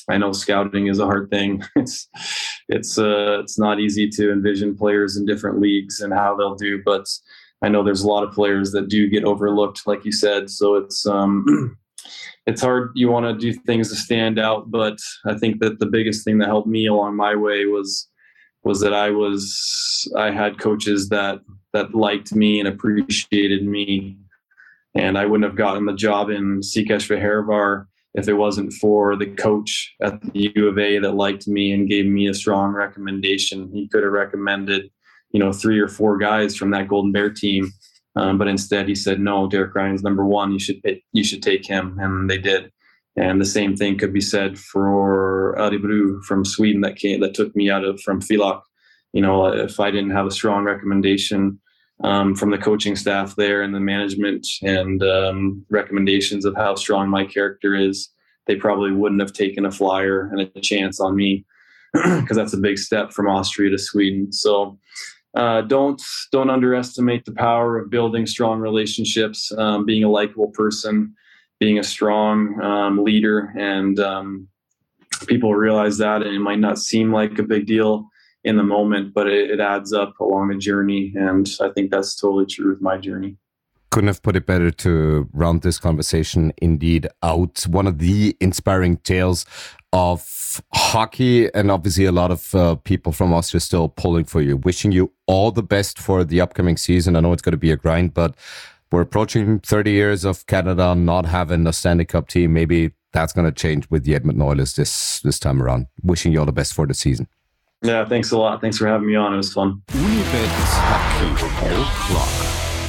I know scouting is a hard thing. It's it's uh, it's not easy to envision players in different leagues and how they'll do, but I know there's a lot of players that do get overlooked, like you said. So it's um, it's hard. You want to do things to stand out, but I think that the biggest thing that helped me along my way was was that I was I had coaches that that liked me and appreciated me, and I wouldn't have gotten the job in Székesfehérvár if it wasn't for the coach at the U of A that liked me and gave me a strong recommendation. He could have recommended, you know, three or four guys from that Golden Bear team, um, but instead he said, "No, Derek Ryan's number one. You should you should take him," and they did. And the same thing could be said for Örebro from Sweden that came that took me out of from Filak. You know, if I didn't have a strong recommendation um, from the coaching staff there and the management and um, recommendations of how strong my character is, they probably wouldn't have taken a flyer and a chance on me, because that's a big step from Austria to Sweden. So uh, don't don't underestimate the power of building strong relationships, um, being a likable person, being a strong um, leader, and um, people realize that, and it might not seem like a big deal in the moment, but it, it adds up along the journey, and I think that's totally true with my journey. Couldn't have put it better to round this conversation indeed out. One of the inspiring tales of hockey, and obviously a lot of uh, people from Austria still pulling for you. Wishing you all the best for the upcoming season. I know it's going to be a grind, but we're approaching thirty years of Canada not having a Stanley Cup team. Maybe that's going to change with the Edmonton Oilers this this time around. Wishing you all the best for the season. Yeah, thanks a lot. Thanks for having me on. It was fun. Unibet Hockey O'Clock.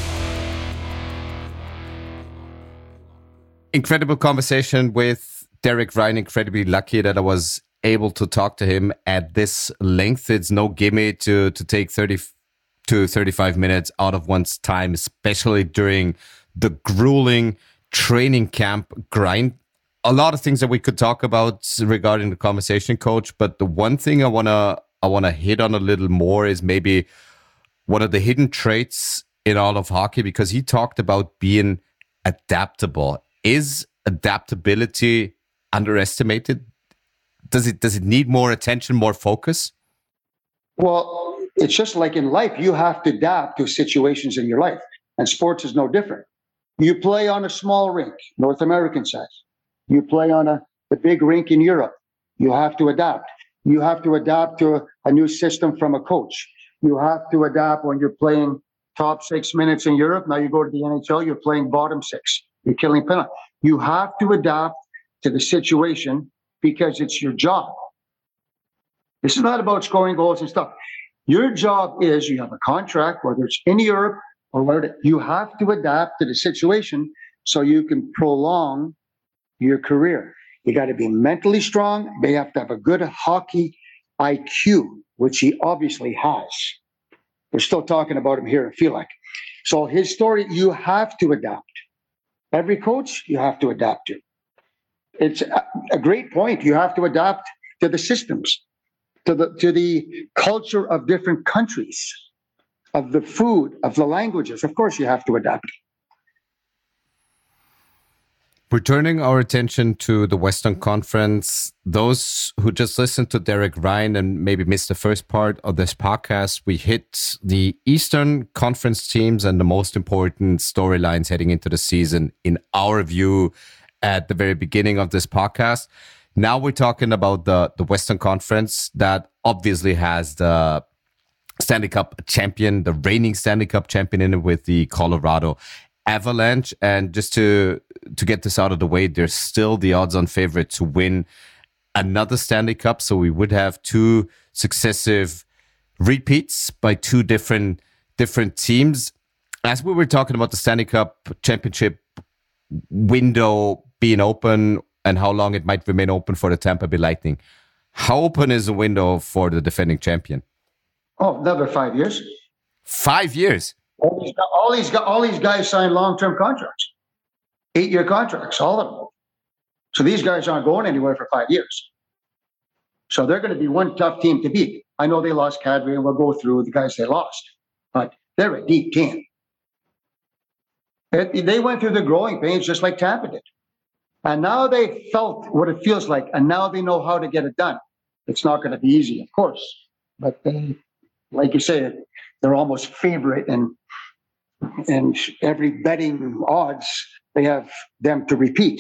Incredible conversation with Derek Ryan. Incredibly lucky that I was able to talk to him at this length. It's no gimme to to take thirty to thirty-five minutes out of one's time, especially during the grueling training camp grind. A lot of things that we could talk about regarding the conversation, coach, but the one thing I want to I want to hit on a little more is maybe one of the hidden traits in all of hockey, because he talked about being adaptable. Is adaptability underestimated? Does it does it need more attention, more focus? Well, it's just like in life. You have to adapt to situations in your life. And sports is no different. You play on a small rink, North American size. You play on a the big rink in Europe. You have to adapt. You have to adapt to a, a new system from a coach. You have to adapt when you're playing top six minutes in Europe. Now you go to the N H L, you're playing bottom six. You're killing penalty. You have to adapt to the situation because it's your job. This is not about scoring goals and stuff. Your job is, you have a contract, whether it's in Europe or whether you have to adapt to the situation so you can prolong your career. You got to be mentally strong. They have to have a good hockey I Q, which he obviously has. We're still talking about him here, I feel like. So his story, you have to adapt. Every coach, you have to adapt to. It's a, a great point. You have to adapt to the systems, to the to the culture of different countries, of the food, of the languages. Of course, you have to adapt. We're turning our attention to the Western Conference. Those who just listened to Derek Ryan and maybe missed the first part of this podcast, we hit the Eastern Conference teams and the most important storylines heading into the season, in our view, at the very beginning of this podcast. Now we're talking about the, the Western Conference that obviously has the Stanley Cup champion, the reigning Stanley Cup champion in it with the Colorado Avalanche. And just to to get this out of the way, they're still the odds-on favorite to win another Stanley Cup. So we would have two successive repeats by two different different teams. As we were talking about the Stanley Cup championship window being open and how long it might remain open for the Tampa Bay Lightning, how open is the window for the defending champion? Oh, another five years. Five years. All these, all these, all these guys signed long-term contracts, eight-year contracts, all of them. So these guys aren't going anywhere for five years. So they're going to be one tough team to beat. I know they lost Kadri, and we'll go through the guys they lost, but they're a deep team. It, they went through the growing pains just like Tampa did. And now they felt what it feels like, and now they know how to get it done. It's not going to be easy, of course, but they, like you say, they're almost favorite, and and every betting odds they have them to repeat.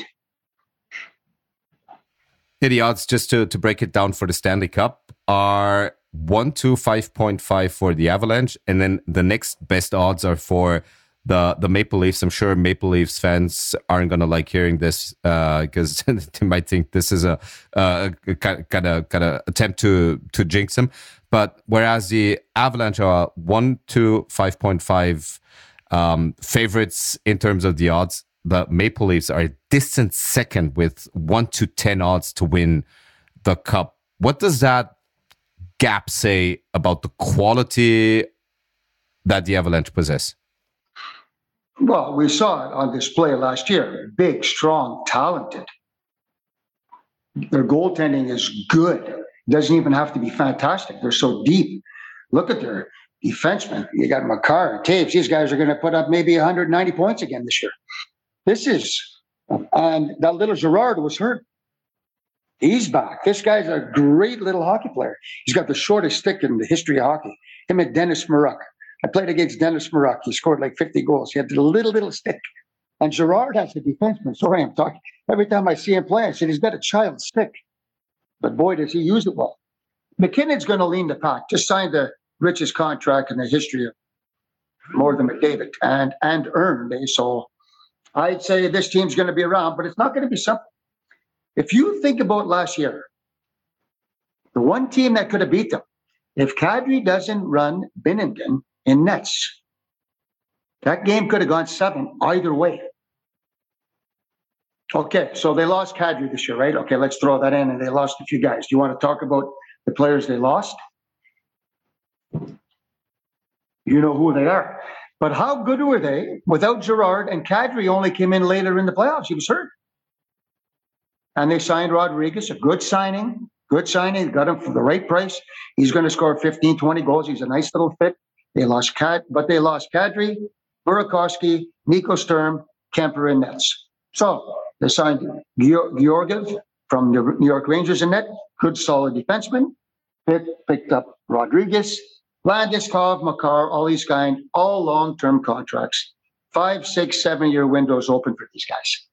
Yeah, the odds, just to, to break it down for the Stanley Cup, are one to five point five for the Avalanche, and then the next best odds are for the the Maple Leafs. I'm sure Maple Leafs fans aren't gonna like hearing this because uh, they might think this is a, a, a kind of kind of attempt to to jinx them. But whereas the Avalanche are one to five point five um, favorites in terms of the odds, the Maple Leafs are a distant second with one to ten odds to win the Cup. What does that gap say about the quality that the Avalanche possess? Well, we saw it on display last year. Big, strong, talented. Their goaltending is good. It doesn't even have to be fantastic. They're so deep. Look at their defensemen. You got Makar, Taves. These guys are going to put up maybe one hundred ninety points again this year. This is, and that little Girard was hurt. He's back. This guy's a great little hockey player. He's got the shortest stick in the history of hockey. Him and Dennis Maruk. I played against Dennis Maruk. He scored like fifty goals. He had the little, little stick. And Girard has a defenseman. Sorry, I'm talking. Every time I see him play, I said, he's got a child stick. But boy, does he use it well. McKinnon's going to lean the pack. Just signed the richest contract in the history of more than McDavid and, and earned. Eh? So I'd say this team's going to be around, but it's not going to be simple. If you think about last year, the one team that could have beat them, if Kadri doesn't run Binnington in nets, that game could have gone seven either way. Okay, so they lost Kadri this year, right? Okay, let's throw that in, and they lost a few guys. Do you want to talk about the players they lost? You know who they are. But how good were they without Girard? And Kadri only came in later in the playoffs. He was hurt. And they signed Rodriguez, a good signing. Good signing. Got him for the right price. He's going to score fifteen, twenty goals. He's a nice little fit. They lost Kad, but they lost Kadri, Burakovsky, Nico Sturm, Kemper in nets. So they signed Georgiev from the New York Rangers in net. Good, solid defenseman. Picked, picked up Rodriguez, Landeskog, Makar, all these guys, all long-term contracts. Five, six, seven-year windows open for these guys.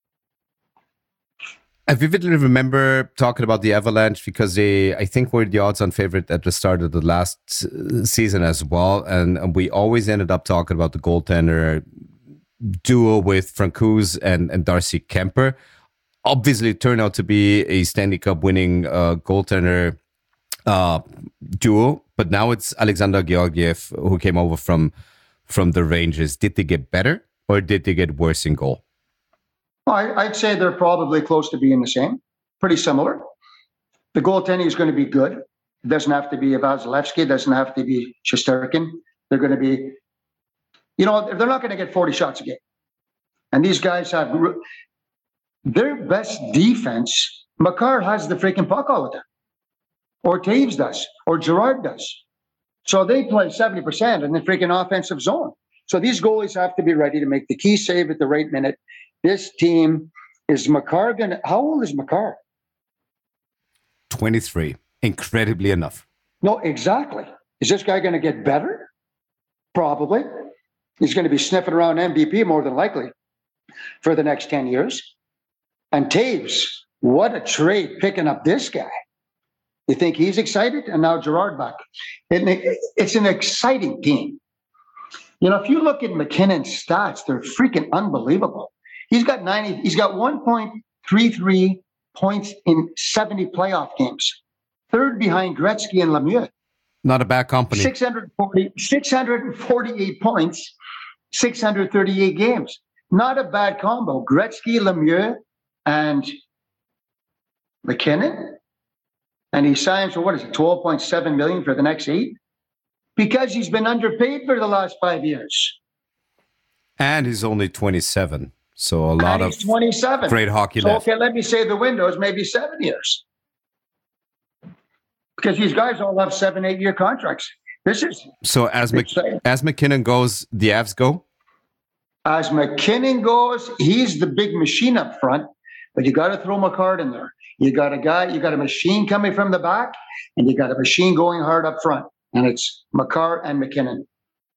I vividly remember talking about the Avalanche because they, I think, were the odds-on favorite at the start of the last season as well. And, and we always ended up talking about the goaltender duo with Francouz and, and Darcy Kemper. Obviously, it turned out to be a Stanley Cup winning uh, goaltender uh, duo. But now it's Alexander Georgiev who came over from, from the Rangers. Did they get better or did they get worse in goal? Well, I'd say they're probably close to being the same, pretty similar. The goaltending is going to be good. It doesn't have to be Vasilevsky. It doesn't have to be Shesterkin. They're going to be, you know, they're not going to get forty shots a game. And these guys have their best defense. Makar has the freaking puck all the time. Or Taves does. Or Girard does. So they play seventy percent in the freaking offensive zone. So these goalies have to be ready to make the key save at the right minute. This team is Makar going to, how old is Makar? twenty-three. Incredibly enough. No, exactly. Is this guy going to get better? Probably. He's going to be sniffing around M V P more than likely for the next ten years. And Taves, what a trade picking up this guy. You think he's excited? And now Girard back. It, it's an exciting team. You know, if you look at McKinnon's stats, they're freaking unbelievable. He's got ninety. He's got one point three three points in seventy playoff games. Third behind Gretzky and Lemieux. Not a bad company. six hundred forty, six hundred forty-eight points, six hundred thirty-eight games. Not a bad combo. Gretzky, Lemieux, and McKinnon. And he signs for, what is it, twelve point seven million dollars for the next eight? Because he's been underpaid for the last five years. And he's only twenty-seven. So a lot of twenty-seven. Great hockey so, left. Okay, let me say the windows, maybe seven years. Because these guys all have seven, eight-year contracts. This is so as Mc, as McKinnon goes, the Avs go? As McKinnon goes, he's the big machine up front. But you got to throw McCart in there. You got a guy, you got a machine coming from the back, and you got a machine going hard up front. And it's McCart and McKinnon.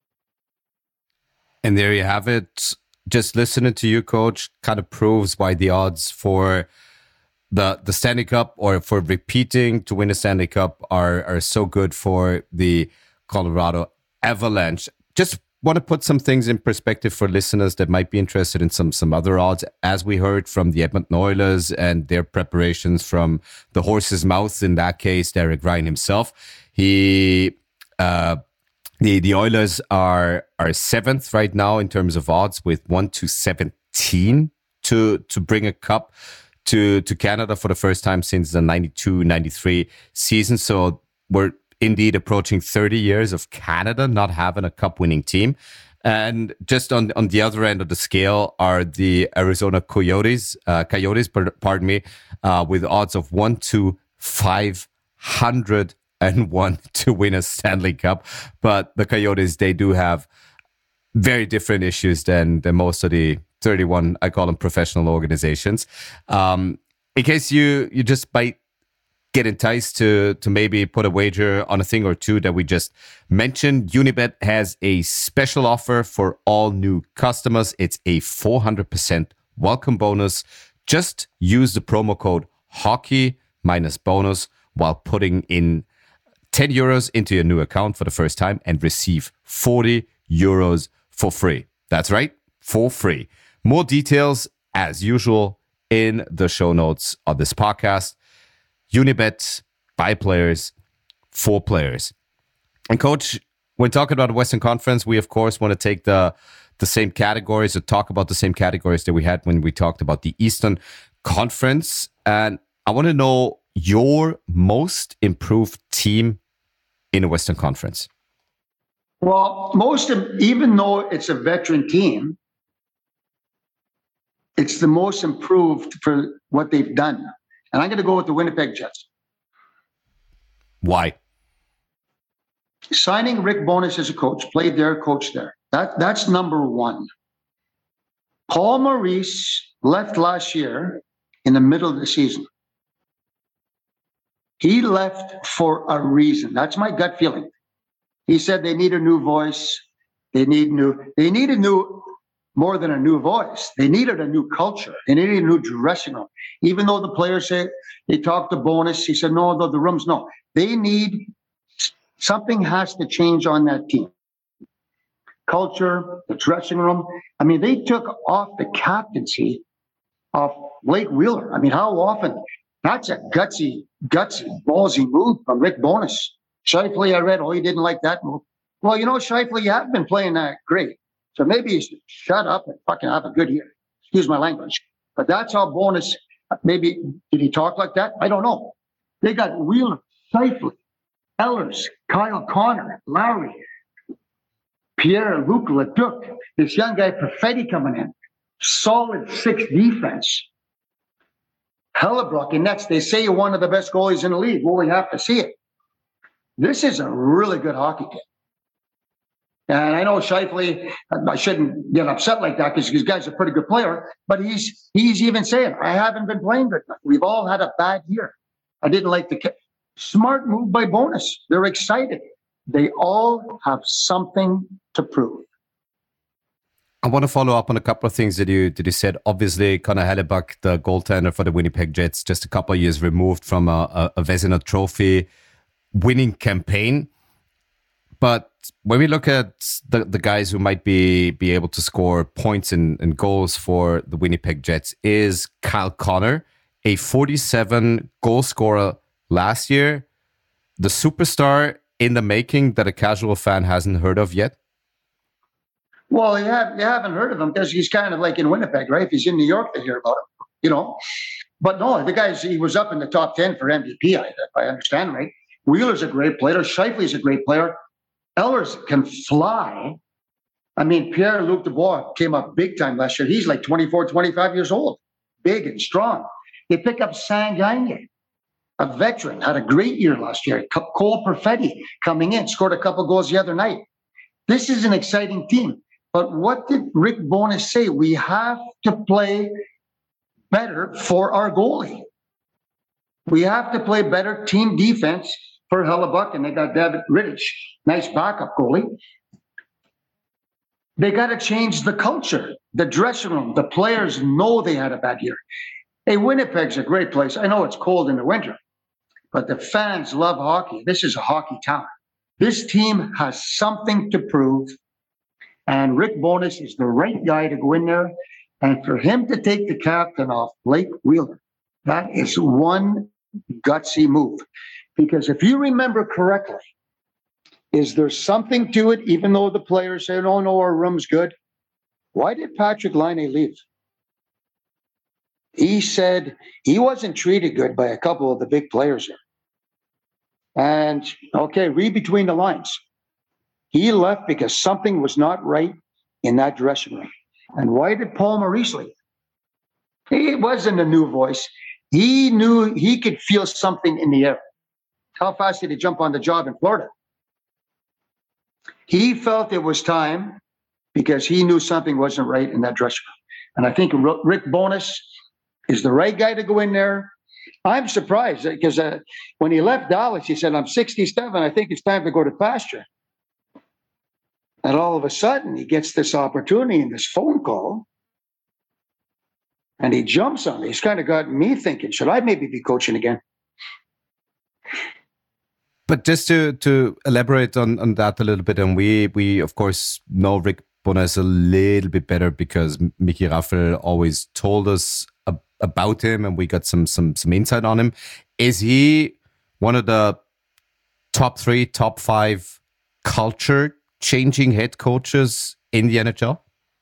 And there you have it. Just listening to you, Coach, kind of proves why the odds for the the Stanley Cup or for repeating to win a Stanley Cup are are so good for the Colorado Avalanche. Just want to put some things in perspective for listeners that might be interested in some some other odds. As we heard from the Edmonton Oilers and their preparations from the horse's mouth, in that case, Derek Ryan himself, he uh, the the Oilers are are seventh right now in terms of odds with one to seventeen to to bring a cup to to Canada for the first time since the ninety-two ninety-three season. So we're indeed approaching thirty years of Canada not having a cup winning team. And just on on the other end of the scale are the Arizona Coyotes, uh, Coyotes, pardon me, uh, with odds of one to five hundred one to win a Stanley Cup. But the Coyotes, they do have very different issues than, than most of the thirty-one, I call them professional organizations. Um, in case you you just might get enticed to to maybe put a wager on a thing or two that we just mentioned, Unibet has a special offer for all new customers. It's a four hundred percent welcome bonus. Just use the promo code hockey minus bonus while putting in ten euros into your new account for the first time and receive forty euros for free. That's right, for free. More details, as usual, in the show notes of this podcast. Unibet, by players, for players. And Coach, when talking about the Western Conference, we of course want to take the the same categories or talk about the same categories that we had when we talked about the Eastern Conference. And I want to know your most improved team in the Western Conference. Well, most of, even though it's a veteran team, it's the most improved for what they've done. And I'm going to go with the Winnipeg Jets. Why? Signing Rick Bowness as a coach, played there, coached there. That, that's number one. Paul Maurice left last year in the middle of the season. He left for a reason. That's my gut feeling. He said they need a new voice. They need new, they need a new, more than a new voice. They needed a new culture. They needed a new dressing room. Even though the players say they talked to Bowness, he said, no, the, the rooms, no. They need, something has to change on that team. Culture, the dressing room. I mean, they took off the captaincy of Blake Wheeler. I mean, how often? That's a gutsy, gutsy, ballsy move from Rick Bowness. Scheifele, I read, oh, he didn't like that move. Well, you know, Scheifele, you haven't been playing that great. So maybe you should shut up and fucking have a good year. Excuse my language. But that's how Bowness, maybe, did he talk like that? I don't know. They got Wheeler, Scheifele, Ellers, Kyle Connor, Lowry, Pierre-Luc Leduc, this young guy, Perfetti, coming in. Solid six defense. Hellebuyck, and next, they say you're one of the best goalies in the league. Well, we have to see it. This is a really good hockey team. And I know Scheifele, I shouldn't get upset like that because this guy's a pretty good player, but he's he's even saying, I haven't been playing good enough. We've all had a bad year. I didn't like the smart move by Bowness. They're excited. They all have something to prove. I want to follow up on a couple of things that you that you said. Obviously, Connor Hellebuyck, the goaltender for the Winnipeg Jets, just a couple of years removed from a, a, a Vezina Trophy winning campaign. But when we look at the, the guys who might be, be able to score points and, and goals for the Winnipeg Jets, is Kyle Connor, a forty-seven goal scorer last year, the superstar in the making that a casual fan hasn't heard of yet? Well, you, have, you haven't heard of him because he's kind of like in Winnipeg, right? If he's in New York, they hear about him, you know. But no, the guy's, he was up in the top ten for M V P, I, if I understand right. Wheeler's a great player. Scheifele's a great player. Ellers can fly. I mean, Pierre-Luc Dubois came up big time last year. He's like twenty-four, twenty-five years old, big and strong. They pick up Sang-Gagne, a veteran, had a great year last year. Cole Perfetti coming in, scored a couple goals the other night. This is an exciting team. But what did Rick Bowness say? We have to play better for our goalie. We have to play better team defense for Hellebuyck, and they got David Rittich, nice backup goalie. They got to change the culture, the dressing room. The players know they had a bad year. Hey, Winnipeg's a great place. I know it's cold in the winter, but the fans love hockey. This is a hockey town. This team has something to prove, and Rick Bowness is the right guy to go in there. And for him to take the captain off Blake Wheeler, that is one gutsy move. Because if you remember correctly, is there something to it, even though the players say, oh, no, our room's good? Why did Patrick Laine leave? He said he wasn't treated good by a couple of the big players here. And, okay, read between the lines. He left because something was not right in that dressing room. And why did Paul Maurice leave? He wasn't a new voice. He knew he could feel something in the air. How fast did he jump on the job in Florida? He felt it was time because he knew something wasn't right in that dressing room. And I think Rick Bowness is the right guy to go in there. I'm surprised because uh, when he left Dallas, he said, I'm sixty-seven. I think it's time to go to pasture. And all of a sudden, he gets this opportunity in this phone call. And he jumps on me. He's kind of got me thinking, should I maybe be coaching again? But just to, to elaborate on, on that a little bit, and we, we of course, know Rick Bowness a little bit better because Mickey Raffel always told us ab- about him and we got some, some, some insight on him. Is he one of the top three, top five culture-changing head coaches in the N H L?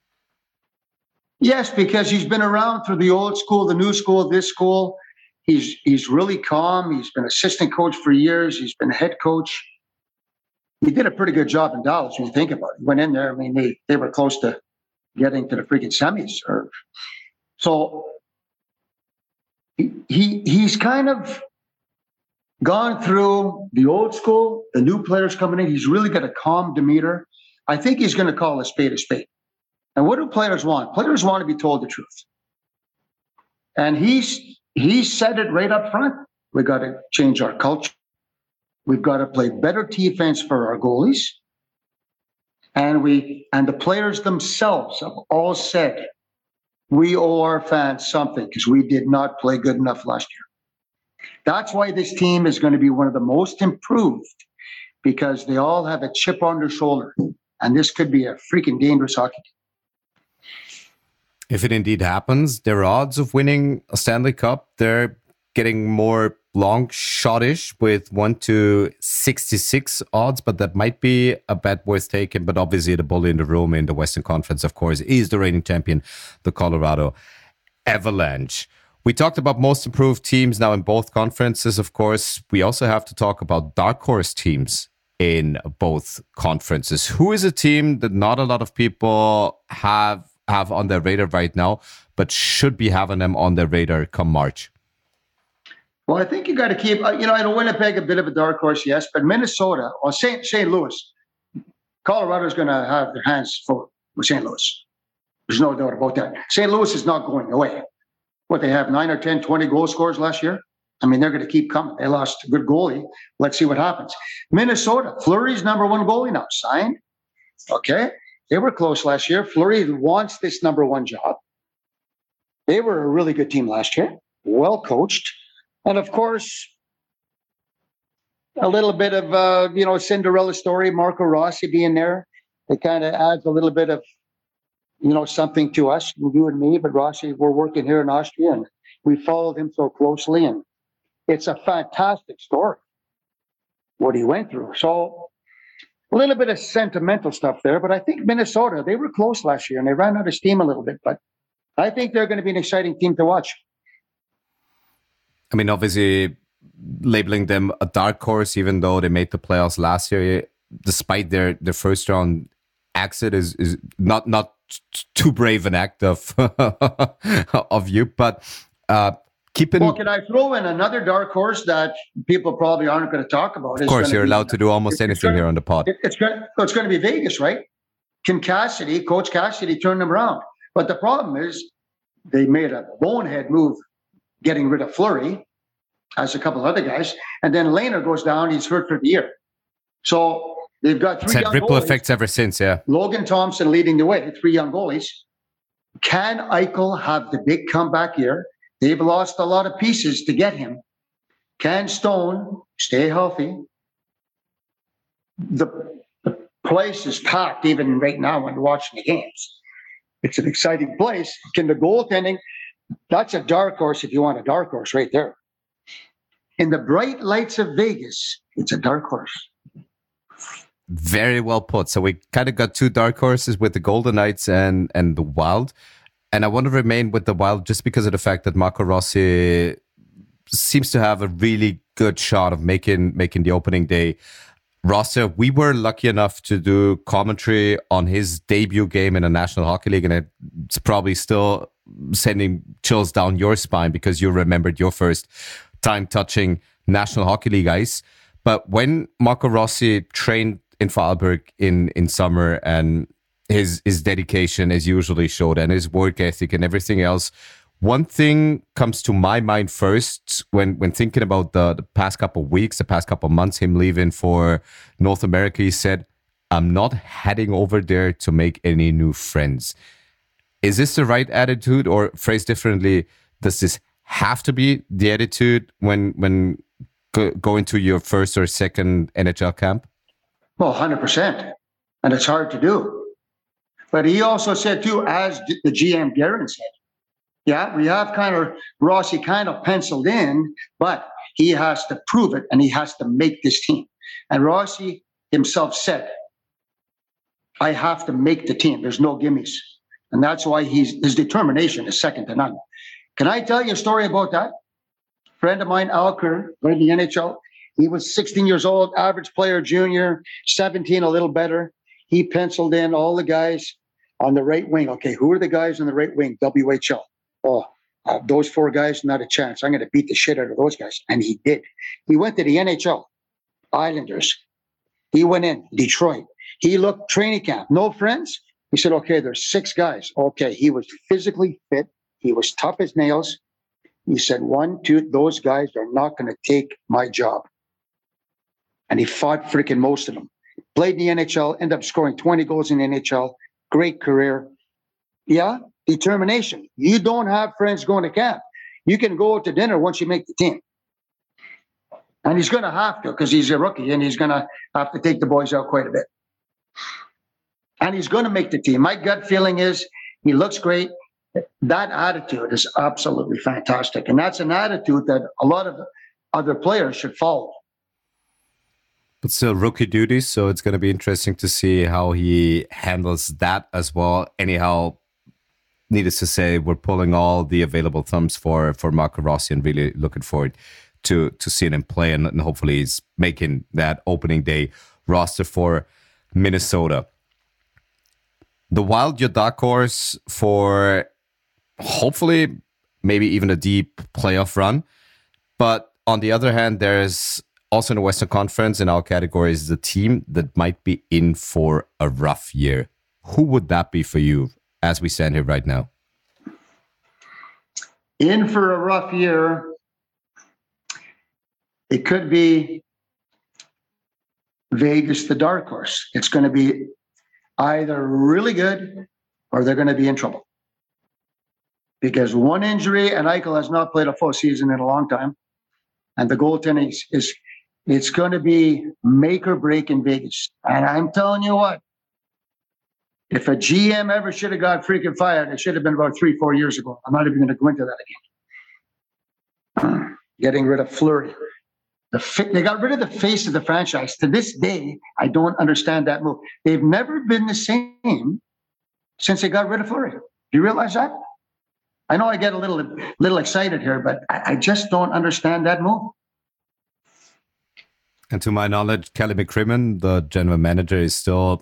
Yes, because he's been around through the old school, the new school, this school. He's he's really calm. He's been assistant coach for years. He's been head coach. He did a pretty good job in Dallas when you think about it. He went in there. I mean, they, they were close to getting to the freaking semis. Or, so he, he he's kind of gone through the old school, the new players coming in. He's really got a calm demeanor. I think he's going to call a spade a spade. And what do players want? Players want to be told the truth. And he's he said it right up front. We got to change our culture. We've got to play better defense for our goalies. And we and the players themselves have all said we owe our fans something because we did not play good enough last year. That's why this team is going to be one of the most improved, because they all have a chip on their shoulder. And this could be a freaking dangerous hockey team. If it indeed happens, their odds of winning a Stanley Cup, they're getting more long shot-ish with one to sixty-six odds, but that might be a bet worth taking. But obviously the bully in the room in the Western Conference, of course, is the reigning champion, the Colorado Avalanche. We talked about most improved teams now in both conferences, of course. We also have to talk about dark horse teams in both conferences. Who is a team that not a lot of people have have on their radar right now, but should be having them on their radar come March? Well, I think you got to keep, you know, I know Winnipeg a bit of a dark horse, yes, but Minnesota or Saint Saint Louis, Colorado's going to have their hands full with Saint Louis. There's no doubt about that. Saint Louis is not going away. What, they have nine or ten, twenty goal scorers last year? I mean, they're going to keep coming. They lost a good goalie. Let's see what happens. Minnesota, Fleury's number one goalie now, signed. Okay. They were close last year. Fleury wants this number one job. They were a really good team last year, well coached. And of course, a little bit of, uh, you know, Cinderella story, Marco Rossi being there. It kind of adds a little bit of, you know, something to us, you and me. But Rossi, we're working here in Austria, and we followed him so closely. And it's a fantastic story, what he went through. So a little bit of sentimental stuff there. But I think Minnesota, they were close last year, and they ran out of steam a little bit. But I think they're going to be an exciting team to watch. I mean, obviously, labeling them a dark horse, even though they made the playoffs last year, despite their, their first round exit, is is not not too brave an act of of you. But uh, keeping. Well, can I throw in another dark horse that people probably aren't going to talk about? Of course, you're be, allowed to do almost anything gonna, here on the pod. It, it's going it's going to be Vegas, right? Kim Cassidy, Coach Cassidy, turned them around. But the problem is, they made a bonehead move getting rid of Fleury, as a couple of other guys. And then Lehner goes down. He's hurt for the year. So they've got three it's had young ripple goalies. effects ever since, yeah. Logan Thompson leading the way, three young goalies. Can Eichel have the big comeback year? They've lost a lot of pieces to get him. Can Stone stay healthy? The, the place is packed even right now when you're watching the games. It's an exciting place. Can the goaltending, that's a dark horse if you want a dark horse right there. In the bright lights of Vegas, it's a dark horse. Very well put. So we kind of got two dark horses with the Golden Knights and, and the Wild. And I want to remain with the Wild just because of the fact that Marco Rossi seems to have a really good shot of making making the opening day roster. We were lucky enough to do commentary on his debut game in the National Hockey League, and it's probably still sending chills down your spine because you remembered your first time touching National Hockey League ice. But when Marco Rossi trained in Vorarlberg in, in summer, and his his dedication as usually showed, and his work ethic and everything else, one thing comes to my mind first when, when thinking about the, the past couple of weeks, the past couple of months, him leaving for North America. He said, I'm not heading over there to make any new friends. Is this the right attitude, or phrased differently, does this have to be the attitude when when go, going to your first or second N H L camp? Well, one hundred percent. And it's hard to do. But he also said, too, as the G M Guerin said, yeah, we have kind of Rossi kind of penciled in, but he has to prove it and he has to make this team. And Rossi himself said, I have to make the team. There's no gimmies. And that's why he's, his determination is second to none. Can I tell you a story about that? A friend of mine, Al Kerr, played in the N H L. He was sixteen years old, average player, junior, seventeen, a little better. He penciled in all the guys on the right wing. Okay, who are the guys on the right wing? W H L. Oh, uh, those four guys, not a chance. I'm going to beat the shit out of those guys. And he did. He went to the N H L, Islanders. He went in, Detroit. He looked training camp, no friends. He said, okay, there's six guys. Okay, he was physically fit. He was tough as nails. He said, one, two, those guys are not going to take my job. And he fought freaking most of them. Played in the N H L, ended up scoring twenty goals in the N H L. Great career. Yeah, determination. You don't have friends going to camp. You can go out to dinner once you make the team. And he's going to have to because he's a rookie and he's going to have to take the boys out quite a bit. And he's going to make the team. My gut feeling is he looks great. That attitude is absolutely fantastic. And that's an attitude that a lot of other players should follow. But still rookie duties, so it's going to be interesting to see how he handles that as well. Anyhow, needless to say, we're pulling all the available thumbs for, for Marco Rossi and really looking forward to, to seeing him play, and, and hopefully he's making that opening day roster for Minnesota. The Wild, your dark horse for hopefully maybe even a deep playoff run. But on the other hand, there's also in the Western Conference in our category is the team that might be in for a rough year. Who would that be for you as we stand here right now? In for a rough year, it could be Vegas, the dark horse. It's going to be either really good or they're going to be in trouble. Because one injury, and Eichel has not played a full season in a long time, and the goaltending is, is it's going to be make or break in Vegas. And I'm telling you what, if a G M ever should have got freaking fired, it should have been about three, four years ago. I'm not even going to go into that again. Getting rid of Fleury. The, they got rid of the face of the franchise. To this day, I don't understand that move. They've never been the same since they got rid of Fleury. Do you realize that? I know I get a little little excited here, but I, I just don't understand that move. And to my knowledge, Kelly McCrimmon, the general manager, is still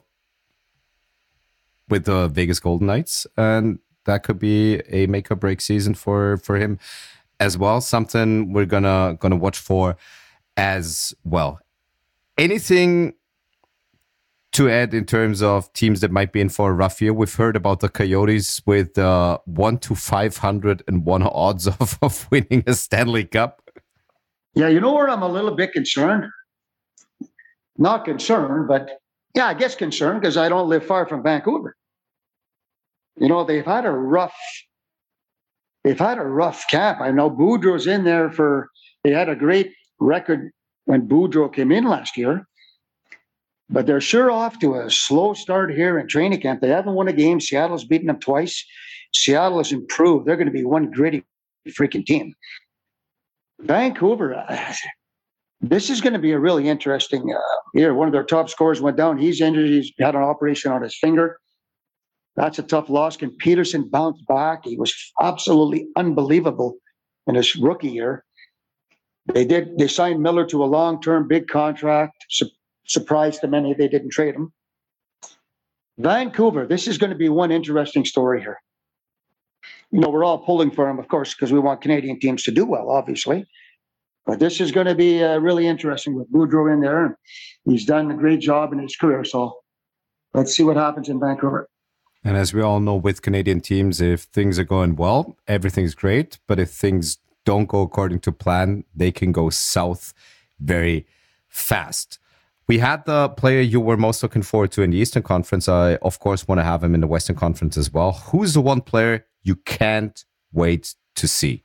with the Vegas Golden Knights, and that could be a make or break season for, for him as well. Something we're gonna gonna watch for as well. Anything to add in terms of teams that might be in for a rough year? We've heard about the Coyotes with uh, one to five hundred and one odds of, of winning a Stanley Cup. Yeah, you know where I'm a little bit concerned? Not concerned, but yeah, I guess concerned because I don't live far from Vancouver. You know, they've had a rough, they've had a rough camp. I know Boudreau's in there for, they had a great record when Boudreau came in last year, but they're sure off to a slow start here in training camp. They haven't won a game. Seattle's beaten them twice. Seattle has improved. They're going to be one gritty freaking team. Vancouver, uh, this is going to be a really interesting uh, year. One of their top scorers went down. He's injured. He's had an operation on his finger. That's a tough loss. Can Peterson bounce back? He was absolutely unbelievable in his rookie year. They did. They signed Miller to a long-term big contract. Su- surprised to many they didn't trade him. Vancouver, this is going to be one interesting story here. You know, we're all pulling for him, of course, because we want Canadian teams to do well, obviously. But this is going to be uh, really interesting with Boudreau in there. He's done a great job in his career. So let's see what happens in Vancouver. And as we all know with Canadian teams, if things are going well, everything's great. But if things don't go according to plan, they can go south very fast. We had the player you were most looking forward to in the Eastern Conference. I, of course, want to have him in the Western Conference as well. Who's the one player you can't wait to see?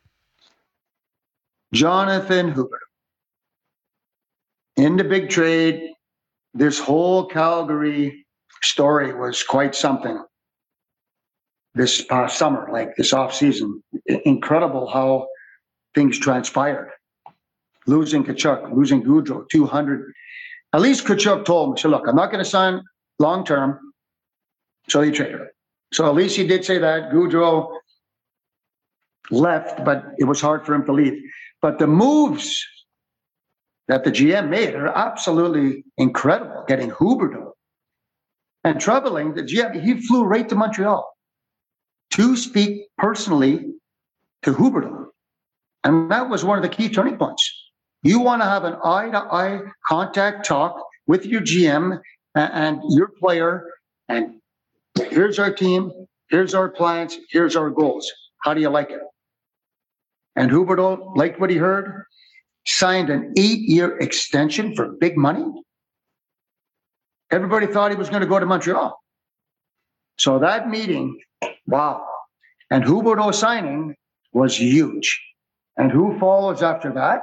Jonathan Huberdeau. In the big trade, this whole Calgary story was quite something. This past summer, like this offseason, incredible how things transpired. Losing Tkachuk, losing Gaudreau, two hundred. At least Tkachuk told me, so look, I'm not going to sign long-term, so he traded him. So at least he did say that. Gaudreau left, but it was hard for him to leave. But the moves that the G M made are absolutely incredible. Getting Huberdeau and troubling, the G M, he flew right to Montreal to speak personally to Huberdeau. And that was one of the key turning points. You want to have an eye-to-eye contact talk with your G M and your player, and here's our team, here's our plans, here's our goals. How do you like it? And Huberdeau liked what he heard, signed an eight-year extension for big money. Everybody thought he was going to go to Montreal. So that meeting, wow. And Huberdeau signing was huge. And who follows after that?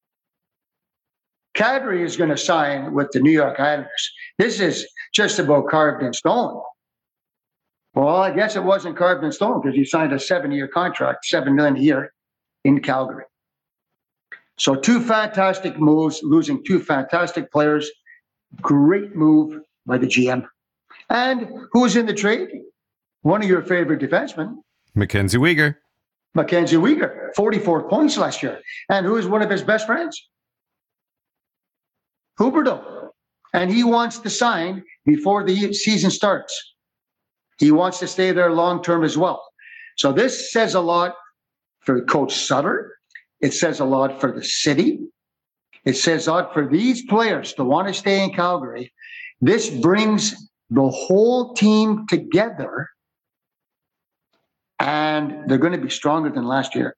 Kadri is going to sign with the New York Islanders. This is just about carved in stone. Well, I guess it wasn't carved in stone because he signed a seven-year contract, seven million dollars a year in Calgary. So two fantastic moves, losing two fantastic players. Great move by the G M. And who's in the trade? One of your favorite defensemen. Mackenzie Weegar. Mackenzie Weegar, forty-four points last year. And who is one of his best friends? Huberdeau. And he wants to sign before the season starts. He wants to stay there long-term as well. So this says a lot for Coach Sutter. It says a lot for the city. It says a lot for these players to want to stay in Calgary. This brings the whole team together, and they're going to be stronger than last year.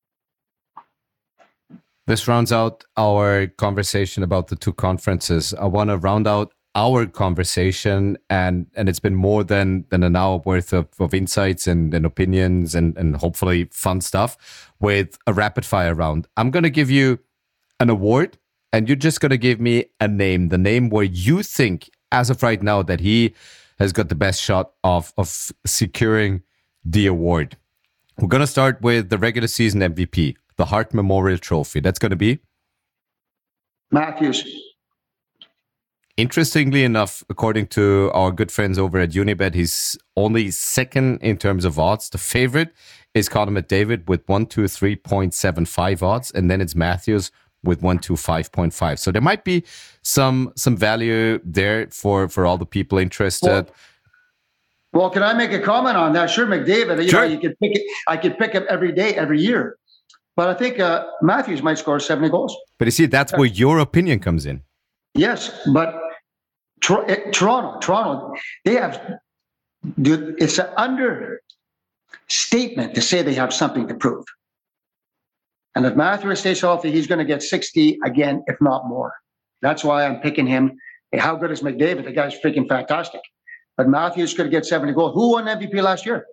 This rounds out our conversation about the two conferences. I want to round out our conversation, and and it's been more than than an hour worth of, of insights and, and opinions and, and hopefully fun stuff with a rapid fire round. I'm going to give you an award, and you're just going to give me a name, the name where you think, as of right now, that he has got the best shot of, of securing the award. We're going to start with the regular season M V P, the Hart Memorial Trophy. That's going to be? Matthews. Interestingly enough, according to our good friends over at Unibet, he's only second in terms of odds. The favorite is Connor McDavid with one twenty-three point seven five odds, and then it's Matthews with one twenty-five point five. So there might be some some value there for, for all the people interested. Well, well, can I make a comment on that? Sure, McDavid. You Sure. know, you could pick it. I could pick him every day, every year. But I think uh, Matthews might score seventy goals. But you see, that's where your opinion comes in. Yes, but Toronto, Toronto, they have, it's an understatement to say they have something to prove. And if Matthews stays healthy, he's going to get sixty again, if not more. That's why I'm picking him. Hey, how good is McDavid? The guy's freaking fantastic. But Matthews could get seventy goals. Who won M V P last year?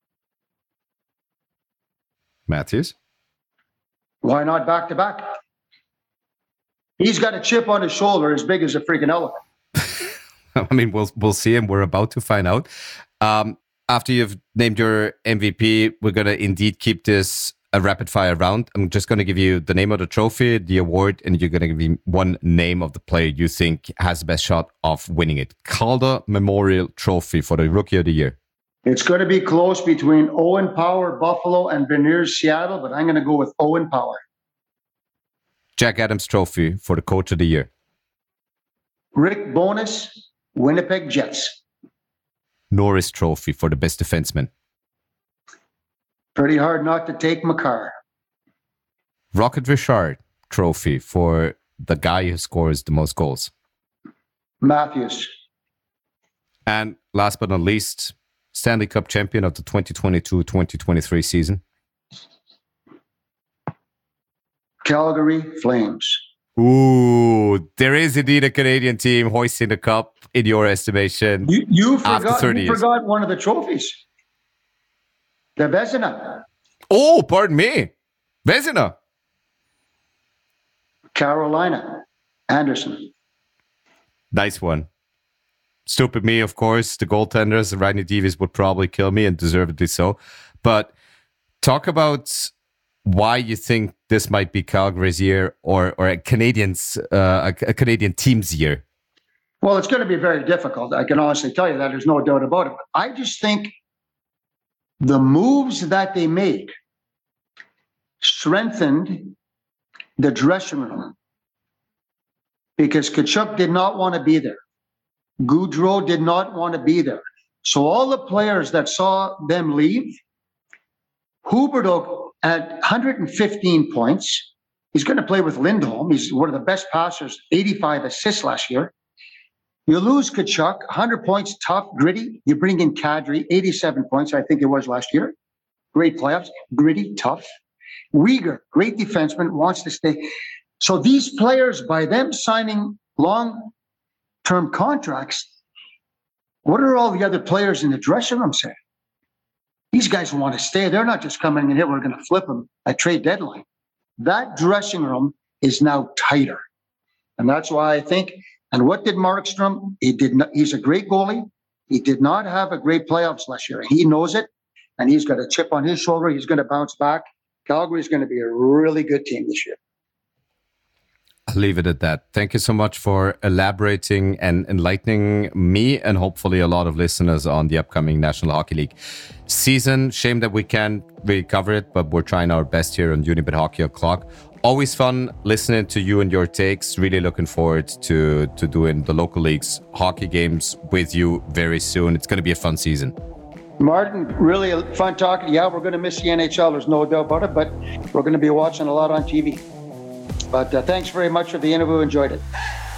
Matthews. Why not back to back? He's got a chip on his shoulder as big as a freaking elephant. I mean, we'll we'll see, and we're about to find out. Um, after you've named your M V P, we're gonna indeed keep this a rapid fire round. I'm just gonna give you the name of the trophy, the award, and you're gonna give me one name of the player you think has the best shot of winning it. Calder Memorial Trophy for the Rookie of the Year. It's going to be close between Owen Power, Buffalo, and Beniers, Seattle, but I'm going to go with Owen Power. Jack Adams Trophy for the Coach of the Year. Rick Bowness, Winnipeg Jets. Norris Trophy for the Best Defenseman. Pretty hard not to take Makar. Rocket Richard Trophy for the guy who scores the most goals. Matthews. And last but not least, Stanley Cup champion of the twenty twenty-two twenty twenty-three season. Calgary Flames. Ooh, there is indeed a Canadian team hoisting the cup in your estimation. You, you after forgot, thirty you years. forgot one of the trophies. The Vezina. Oh, pardon me. Vezina. Carolina. Anderson. Nice one. Stupid me, of course. The goaltenders, Rodney Davies would probably kill me, and deservedly so. But talk about why you think this might be Calgary's year, or or a Canadian's uh, a, a Canadian team's year. Well, it's going to be very difficult. I can honestly tell you that. There's no doubt about it. But I just think the moves that they made strengthened the dressing room, because Tkachuk did not want to be there. Goudreau did not want to be there. So all the players that saw them leave, Huberdeau at one hundred fifteen points. He's going to play with Lindholm. He's one of the best passers, eighty-five assists last year. You lose Tkachuk, one hundred points, tough, gritty. You bring in Kadri, eighty-seven points, I think it was last year. Great playoffs, gritty, tough. Weegar, great defenseman, wants to stay. So these players, by them signing long-term contracts, what are all the other players in the dressing room saying? These guys want to stay. They're not just coming in here, we're going to flip them at trade deadline. That dressing room is now tighter. And that's why I think, and what did Markstrom? He did not, he's a great goalie. He did not have a great playoffs last year. He knows it, and he's got a chip on his shoulder. He's going to bounce back. Calgary is going to be a really good team this year. I'll leave it at that. Thank you so much for elaborating and enlightening me and hopefully a lot of listeners on the upcoming National Hockey League season. Shame that we can't really cover it, but we're trying our best here on Unibet Hockey O'Clock. Always fun listening to you and your takes. Really looking forward to, to doing the local leagues hockey games with you very soon. It's going to be a fun season. Martin, really fun talking. Yeah, we're going to miss the N H L. There's no doubt about it, but we're going to be watching a lot on T V. But uh, thanks very much for the interview. Enjoyed it.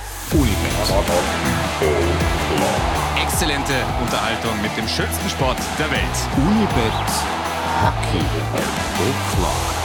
Exzellente Unterhaltung mit dem schönsten Sport der Welt. Unibet Hockey O'Clock.